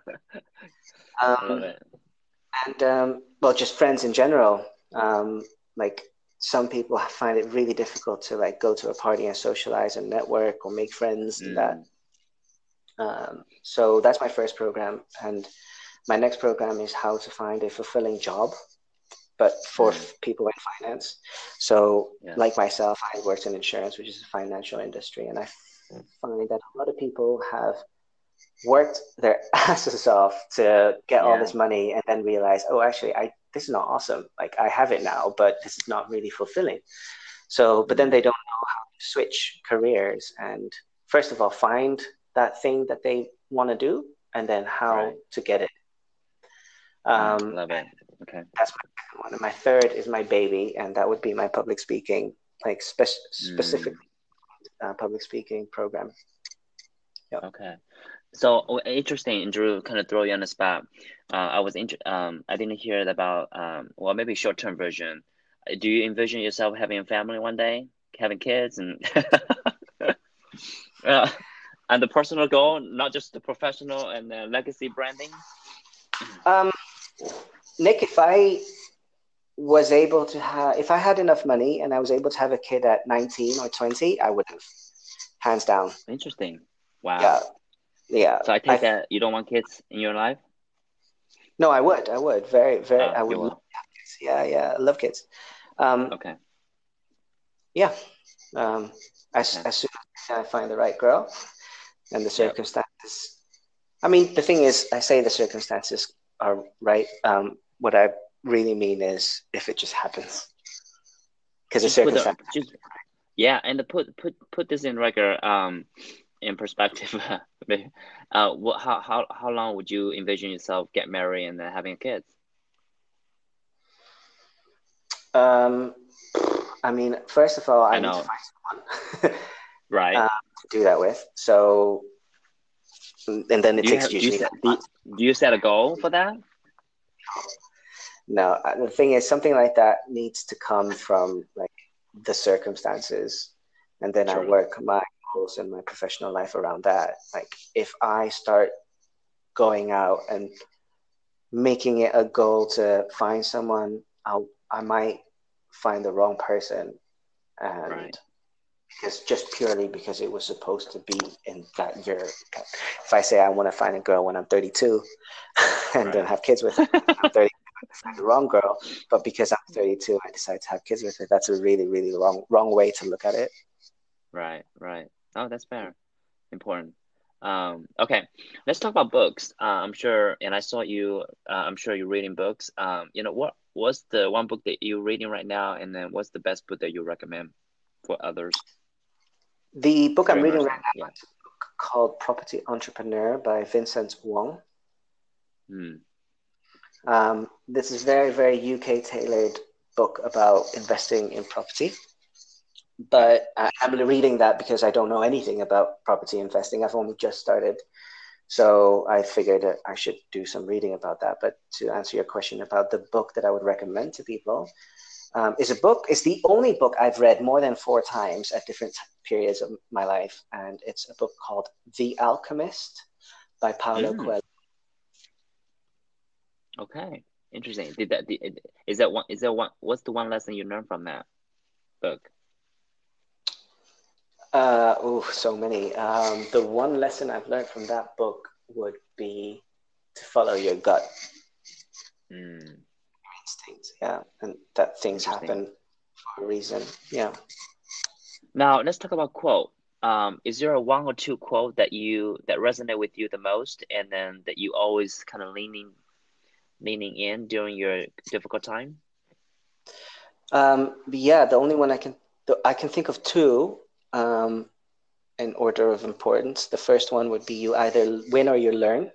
I love Um, it. and um, well, just friends in general. Um, like some people find it really difficult to like go to a party and socialize and network or make friends and that. Mm, Um, so that's my first program, and my next program is how to find a fulfilling job, but for mm, f- people in finance. So, yeah. like myself, I worked in insurance, which is the financial industry, and I find that a lot of people have worked their asses off to get all Yeah. this money and then realize, oh, actually, I this is not awesome. Like I have it now, but this is not really fulfilling. So, but then Mm, they don't know how to switch careers and first of all find that thing that they want to do, and then how right. to get it. Mm, Um, love it. Okay. that's my second one. And my third is my baby, and that would be my public speaking, like spe- specific Mm, uh, public speaking program. Yep. okay. So oh, interesting, Drew. Kind of throw you on the spot. Uh, I was inter um, I didn't hear about um, well, maybe short-term version. Uh, Do you envision yourself having a family one day, having kids, and uh, and the personal goal, not just the professional and the legacy branding? Um, Nick, if I was able to have, if I had enough money and I was able to have a kid at nineteen or twenty, I would have, hands down. Interesting. Yeah, Wow. yeah. So I I take that you don't want kids in your life? no, I would, I would, very, very, Uh, I you would love will. kids. Yeah, yeah, I love kids. Um, Okay. yeah. Um, as Okay. as soon as I find the right girl and the Yep. circumstances. I mean, the thing is, I say the circumstances are right. Um, what I really mean is if it just happens, because the Just put the circumstances. just yeah, and to put put put this in record um in perspective. maybe, uh, what how how how long would you envision yourself get married and then having kids? Um, I mean, first of all, I I need to know, find someone right? uh, to do that with. So, and then it Do you takes have do you usually set nine do you, months. do you set a goal for that? No, uh, the thing is, something like that needs to come from like the circumstances, and then I True. work my goals and my professional life around that. Like, if I start going out and making it a goal to find someone, I'll, I might find the wrong person, and Right. because just purely because it was supposed to be in that year. If I say I want to find a girl when I'm thirty-two and then Right. have kids with her, I'm thirty, I find the wrong girl. But because I'm thirty-two, I decide to have kids with her. That's a really, really wrong, wrong way to look at it. Right. Right. Oh, that's fair. Important. Um, okay, let's talk about books. Uh, I'm sure, and I saw you. Uh, I'm sure you're reading books. Um, you know, what what's the one book that you're reading right now, and then what's the best book that you recommend for others, The book I'm reading dreamers? right And now yeah. is a book called Property Entrepreneur by Vincent Wong. Hmm. Um, this is very, very U K tailored book about investing in property. Yeah. But I, I'm reading that because I don't know anything about property investing. I've only just started. So I figured that I should do some reading about that. But to answer your question about the book that I would recommend to people, um, is a book. It's the only book I've read more than four times at different periods of my life, and it's a book called The Alchemist by Paulo Mm, Coelho. okay. Interesting. Did that, did, is that one, is that one, what's the one lesson you learned from that book? Uh, oh, so many. Um, the one lesson I've learned from that book would be to follow your gut Mm, instincts. Yeah, and that things interesting. happen for a reason. Yeah. Now let's talk about quote. Um, is there a one or two quote that you that resonate with you the most, and then that you always kind of leaning leaning in during your difficult time? Um, but yeah, the only one I can the, I can think of two um, in order of importance. The first one would be you either win or you learn,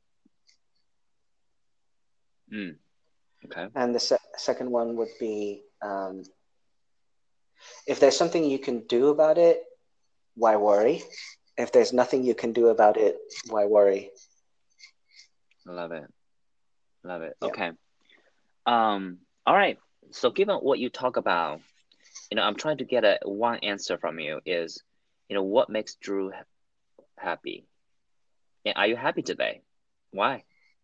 Mm, okay. and the se second one would be um, if there's something you can do about it, why worry? If there's nothing you can do about it, why worry? Love it. Love it. Yeah. Okay. Um, all right. So given what you talk about, you know, I'm trying to get a one answer from you is, you know, what makes Drew ha- happy? And are you happy today? Why?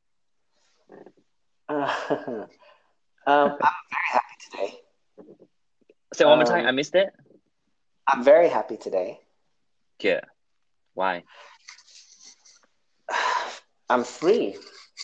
Uh, um, I'm very happy today. Say it one more time. Um, I missed it. I'm very happy today. Good. Why? I'm free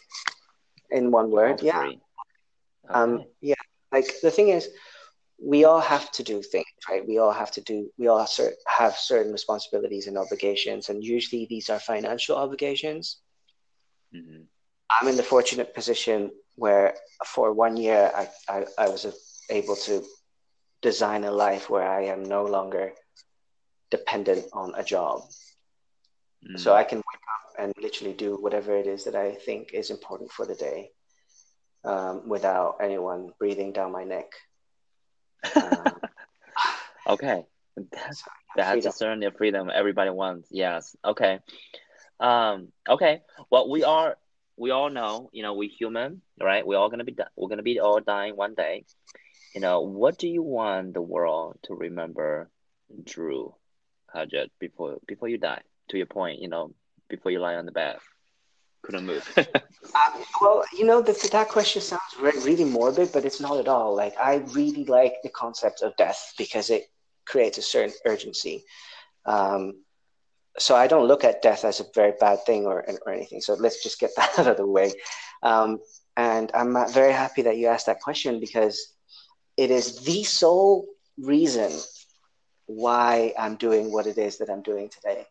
in one You are word. Yeah. free. Um, Okay. yeah. Like the thing is, we all have to do things, right? We all have to do, we all cer- have certain responsibilities and obligations, and usually these are financial obligations. Hmm. I'm in the fortunate position where for one year I, I, I was able to design a life where I am no longer dependent on a job. So Mm. I can wake up and literally do whatever it is that I think is important for the day um, without anyone breathing down my neck. Um, Okay. That, so that's a freedom. certainly a freedom everybody wants. Yes. Okay. Um, okay. Well, we are we all know, you know, we human, right? We're all gonna be di- we're gonna be all dying one day. You know, what do you want the world to remember Drew Hajat before before you die? To your point, you know, before you lie on the bed, couldn't move. Um, well, you know, that that question sounds re- really morbid, but it's not at all. Like, I really like the concept of death because it creates a certain urgency. Um, so I don't look at death as a very bad thing or, or anything. So let's just get that out of the way. Um, and I'm uh, very happy that you asked that question because it is the sole reason why I'm doing what it is that I'm doing today.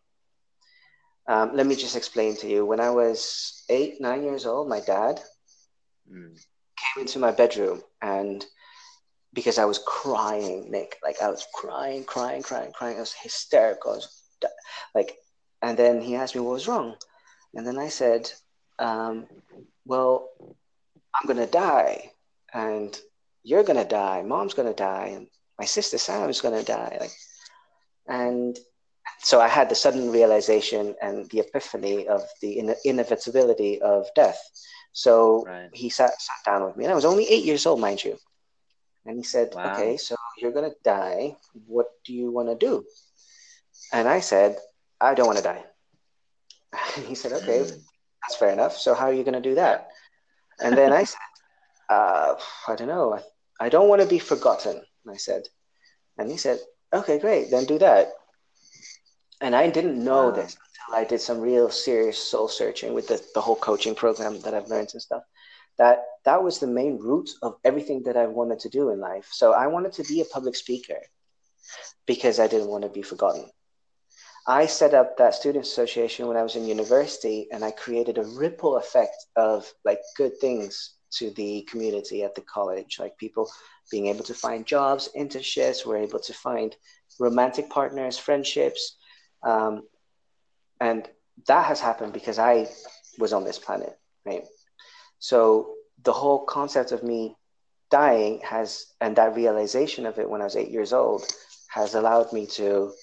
Um, let me just explain to you. When I was eight, nine years old, my dad Mm, came into my bedroom and because I was crying, Nick, like I was crying, crying, crying, crying. I was hysterical. I was like, and then he asked me what was wrong. And then I said, um, well, I'm going to die and you're going to die. Mom's going to die. And my sister Sam's going to die. Like, and so I had the sudden realization and the epiphany of the in- inevitability of death. So right. he sat, sat down with me, and I was only eight years old, mind you. And he said, okay, Wow. so you're going to die. What do you want to do? And I said, I don't want to die. And he said, okay, Mm, that's fair enough. So how are you going to do that? And then I said, uh, I don't know. I, I don't want to be forgotten, I said. And he said, okay, great, then do that. And I didn't know wow. this until I did some real serious soul searching with the, the whole coaching program that I've learned and stuff. That that was the main root of everything that I wanted to do in life. So I wanted to be a public speaker because I didn't want to be forgotten. I set up that student association when I was in university, and I created a ripple effect of like good things to the community at the college, like people being able to find jobs, internships, were able to find romantic partners, friendships, um, and that has happened because I was on this planet, right? So the whole concept of me dying has, and that realization of it when I was eight years old, has allowed me to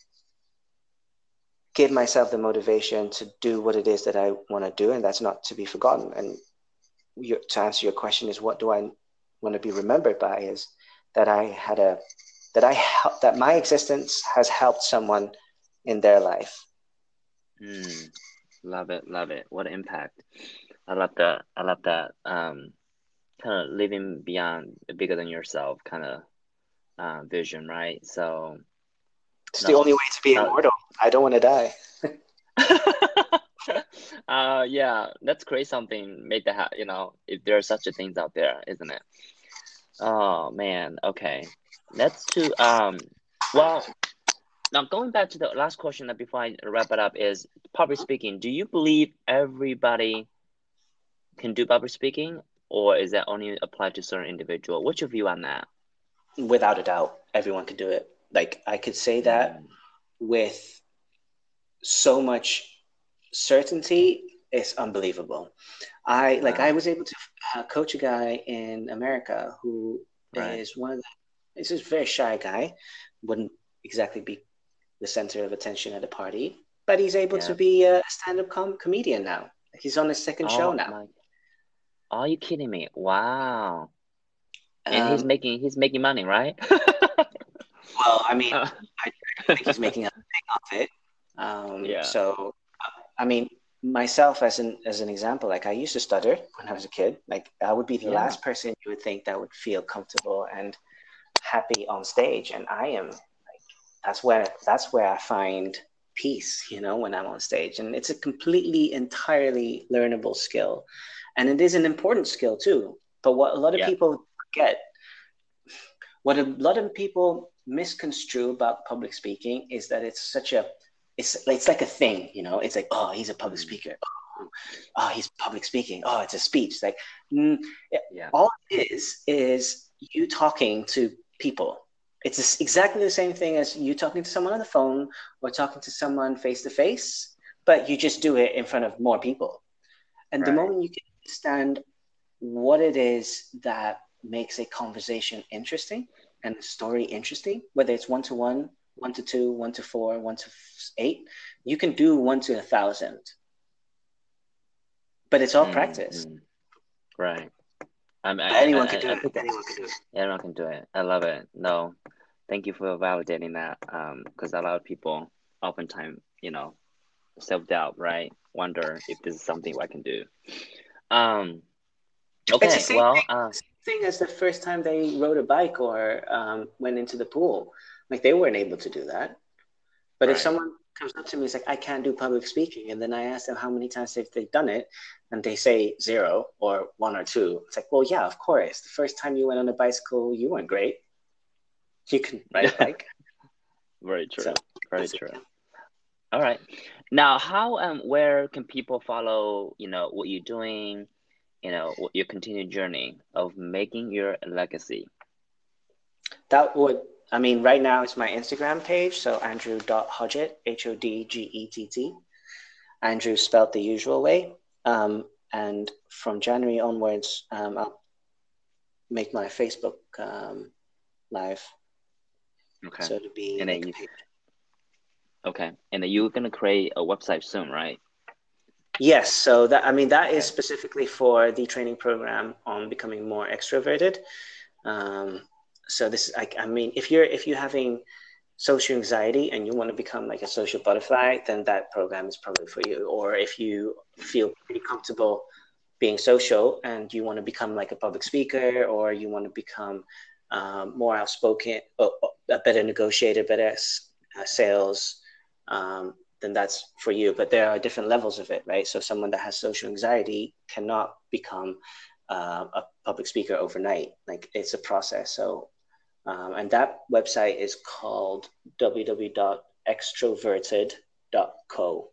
give myself the motivation to do what it is that I want to do, and that's not to be forgotten. And your, to answer your question is, what do I want to be remembered by? Is that I had a that I help that my existence has helped someone in their life. Mm. Love it, love it. What an impact. I love that. I love that. Um, kind of living beyond bigger than yourself kind of uh, vision, right? So It's the no, only way to be no. immortal. I don't want to die. Uh, yeah, let's create something, make that, ha you know, if there are such a things out there, isn't it? Oh man, okay. Let's to um, well, now going back to the last question that before I wrap it up is public speaking. Do you believe everybody can do public speaking, or is that only applied to certain individual? What's your view on that? Without a doubt, everyone could do it. Like I could say that Mm, with so much certainty, it's unbelievable. I like I wow, was able to uh, coach a guy in America who right. is one of the. He's just a very shy guy, wouldn't exactly be the center of attention at a party, but he's able to Yeah. be a stand-up com- comedian now. He's on his second show Oh now. my, are you kidding me? Wow. And he's Um, making he's making money, right? well, I mean, Uh, I, I don't think he's making a thing of it. Um, yeah. so, I mean, myself as an as an example, like I used to stutter when I was a kid. Like I would be the Yeah. last person you would think that would feel comfortable and happy on stage, and I am. That's where that's where I find peace, you know, when I'm on stage, and it's a completely, entirely learnable skill, and it is an important skill too. But what a lot of Yeah. people forget, what a lot of people misconstrue about public speaking is that it's such a it's it's like a thing, you know. It's like, oh, he's a public Mm, speaker. Oh, oh he's public speaking. Oh, it's a speech. Like, mm, it, yeah. all it is is you talking to people. It's exactly the same thing as you talking to someone on the phone or talking to someone face to face, but you just do it in front of more people. And the Right. moment you can understand what it is that makes a conversation interesting and a story interesting, whether it's one to one, one to two, one to four, one to eight, you can do one to a thousand, but it's all Mm, practice. mm, right. I'm, I, But I, anyone could I do I it. think that Anyone could do it. everyone can do it. I love it. No, thank you for validating that. Um, because a lot of people oftentimes, you know, self-doubt, right? Wonder if this is something I can do. Um, It's the okay, same well, thing, uh, same thing as the first time they rode a bike or um, went into the pool. Like they weren't able to do that. But if right. someone comes up to me, it's like, I can't do public speaking. And then I ask them how many times they've, they've done it. And they say zero or one or two. It's like, well, yeah, of course. The first time you went on a bicycle, you weren't great. You can ride a bike. Very So true. Very that's it. true. All right. Now, how um where can people follow, you know, what you're doing, you know, what your continued journey of making your legacy? That would, I mean, right now it's my Instagram page. So Andrew.Hodgett, H O D G E T T. Andrew spelled the usual way. Um, and from January onwards, um, I'll make my Facebook um, live. Okay. So it'll be And then like a you page. okay. And then you're gonna create a website soon, right? Yes, so that I mean that is Okay. specifically for the training program on becoming more extroverted. Um, so this is like I mean if you're if you're having social anxiety and you want to become like a social butterfly, then that program is probably for you. Or if you feel pretty comfortable being social and you want to become like a public speaker or you want to become um, more outspoken, or, a better negotiator, better uh, sales, um, then that's for you. But there are different levels of it, right? So someone that has social anxiety cannot become uh, a public speaker overnight. Like it's a process. So, um, and that website is called w w w dot extroverted dot co.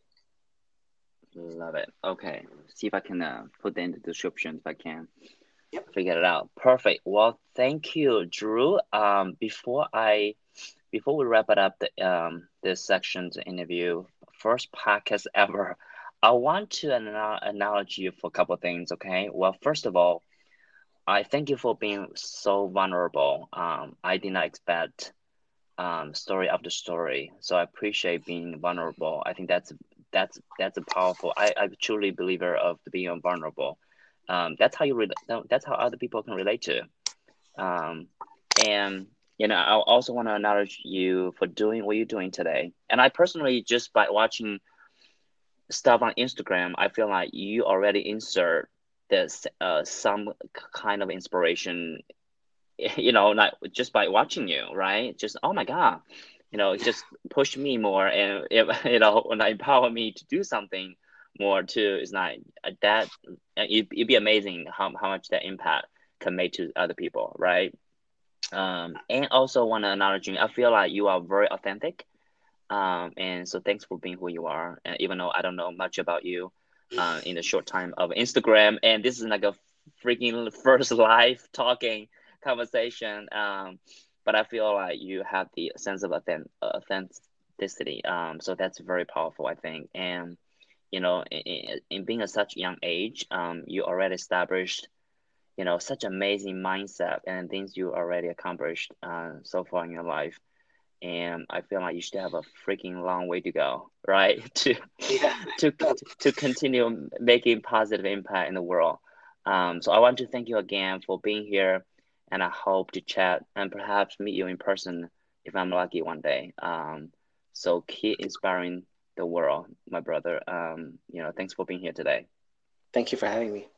Love it. Okay. See if I can uh, put that in the description if I can Yep. figure it out. Perfect. Well, thank you, Drew. Um, before I before we wrap it up, the um this section's interview, first podcast ever, I want to anno- acknowledge you for a couple of things. Okay. Well, first of all, I thank you for being so vulnerable. Um, I did not expect um story after story, so I appreciate being vulnerable. I think that's that's that's a powerful. I I'm truly believer of being vulnerable. Um, that's how you re- that's how other people can relate to. Um, and you know, I also want to acknowledge you for doing what you're doing today. And I personally, just by watching stuff on Instagram, I feel like you already insert this uh some kind of inspiration, you know, not just by watching you, right? Just oh my God, you know, it just push me more and it, you know, when I empower me to do something more too. It's not uh, that it, it'd be amazing how how much that impact can make to other people, right? Um, and also want to acknowledge you. I feel like you are very authentic. Um, and so thanks for being who you are. And even though I don't know much about you, uh, in the short time of Instagram, and this is like a freaking first live talking conversation. Um, but I feel like you have the sense of authentic authenticity. Um, so that's very powerful, I think. And you know, in, in being at such young age, um, you already established, you know, such amazing mindset and things you already accomplished uh, so far in your life. And I feel like you still have a freaking long way to go, right? To Yeah. to to continue making positive impact in the world. Um, so I want to thank you again for being here, and I hope to chat and perhaps meet you in person if I'm lucky one day. Um, so keep inspiring the world, my brother. Um, you know, thanks for being here today. Thank you for having me.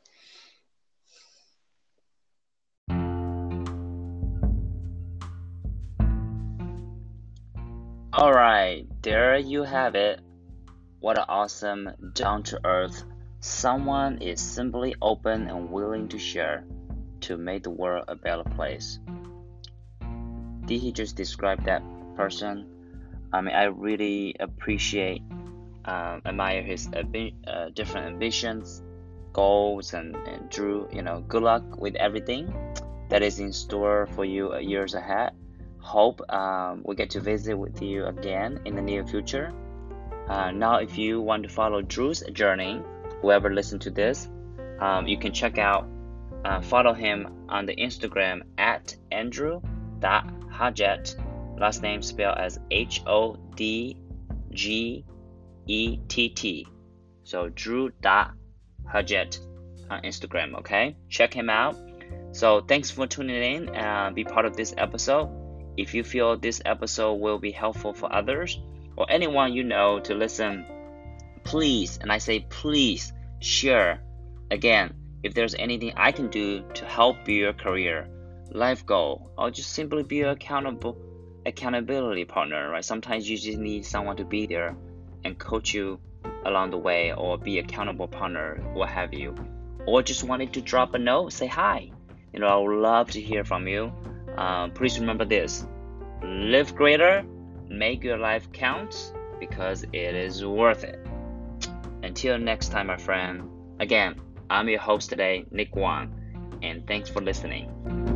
All right, there you have it. What an awesome, down to earth someone is simply open and willing to share to make the world a better place. Did he just describe that person? I mean, I really appreciate, um, admire his ambi- uh, different ambitions, goals, and, and Drew, you know, good luck with everything that is in store for you uh, years ahead. Hope um, we get to visit with you again in the near future. Uh, now, if you want to follow Drew's journey, whoever listened to this, um, you can check out, uh, follow him on the Instagram at andrew.hodgett, last name spelled as H O D G E T T. So drew.hodgett on Instagram, okay? Check him out. So thanks for tuning in and be part of this episode. If you feel this episode will be helpful for others, or anyone you know to listen, please, and I say please, share. Again, if there's anything I can do to help your career, life goal, or just simply be an accountable accountability partner, right? Sometimes you just need someone to be there and coach you along the way, or be accountable partner, what have you. Or just wanted to drop a note, say hi. You know, I would love to hear from you. Um, please remember this: live greater, make your life count, because it is worth it. Until next time, my friend. Again, I'm your host today, Nick Wang, and thanks for listening.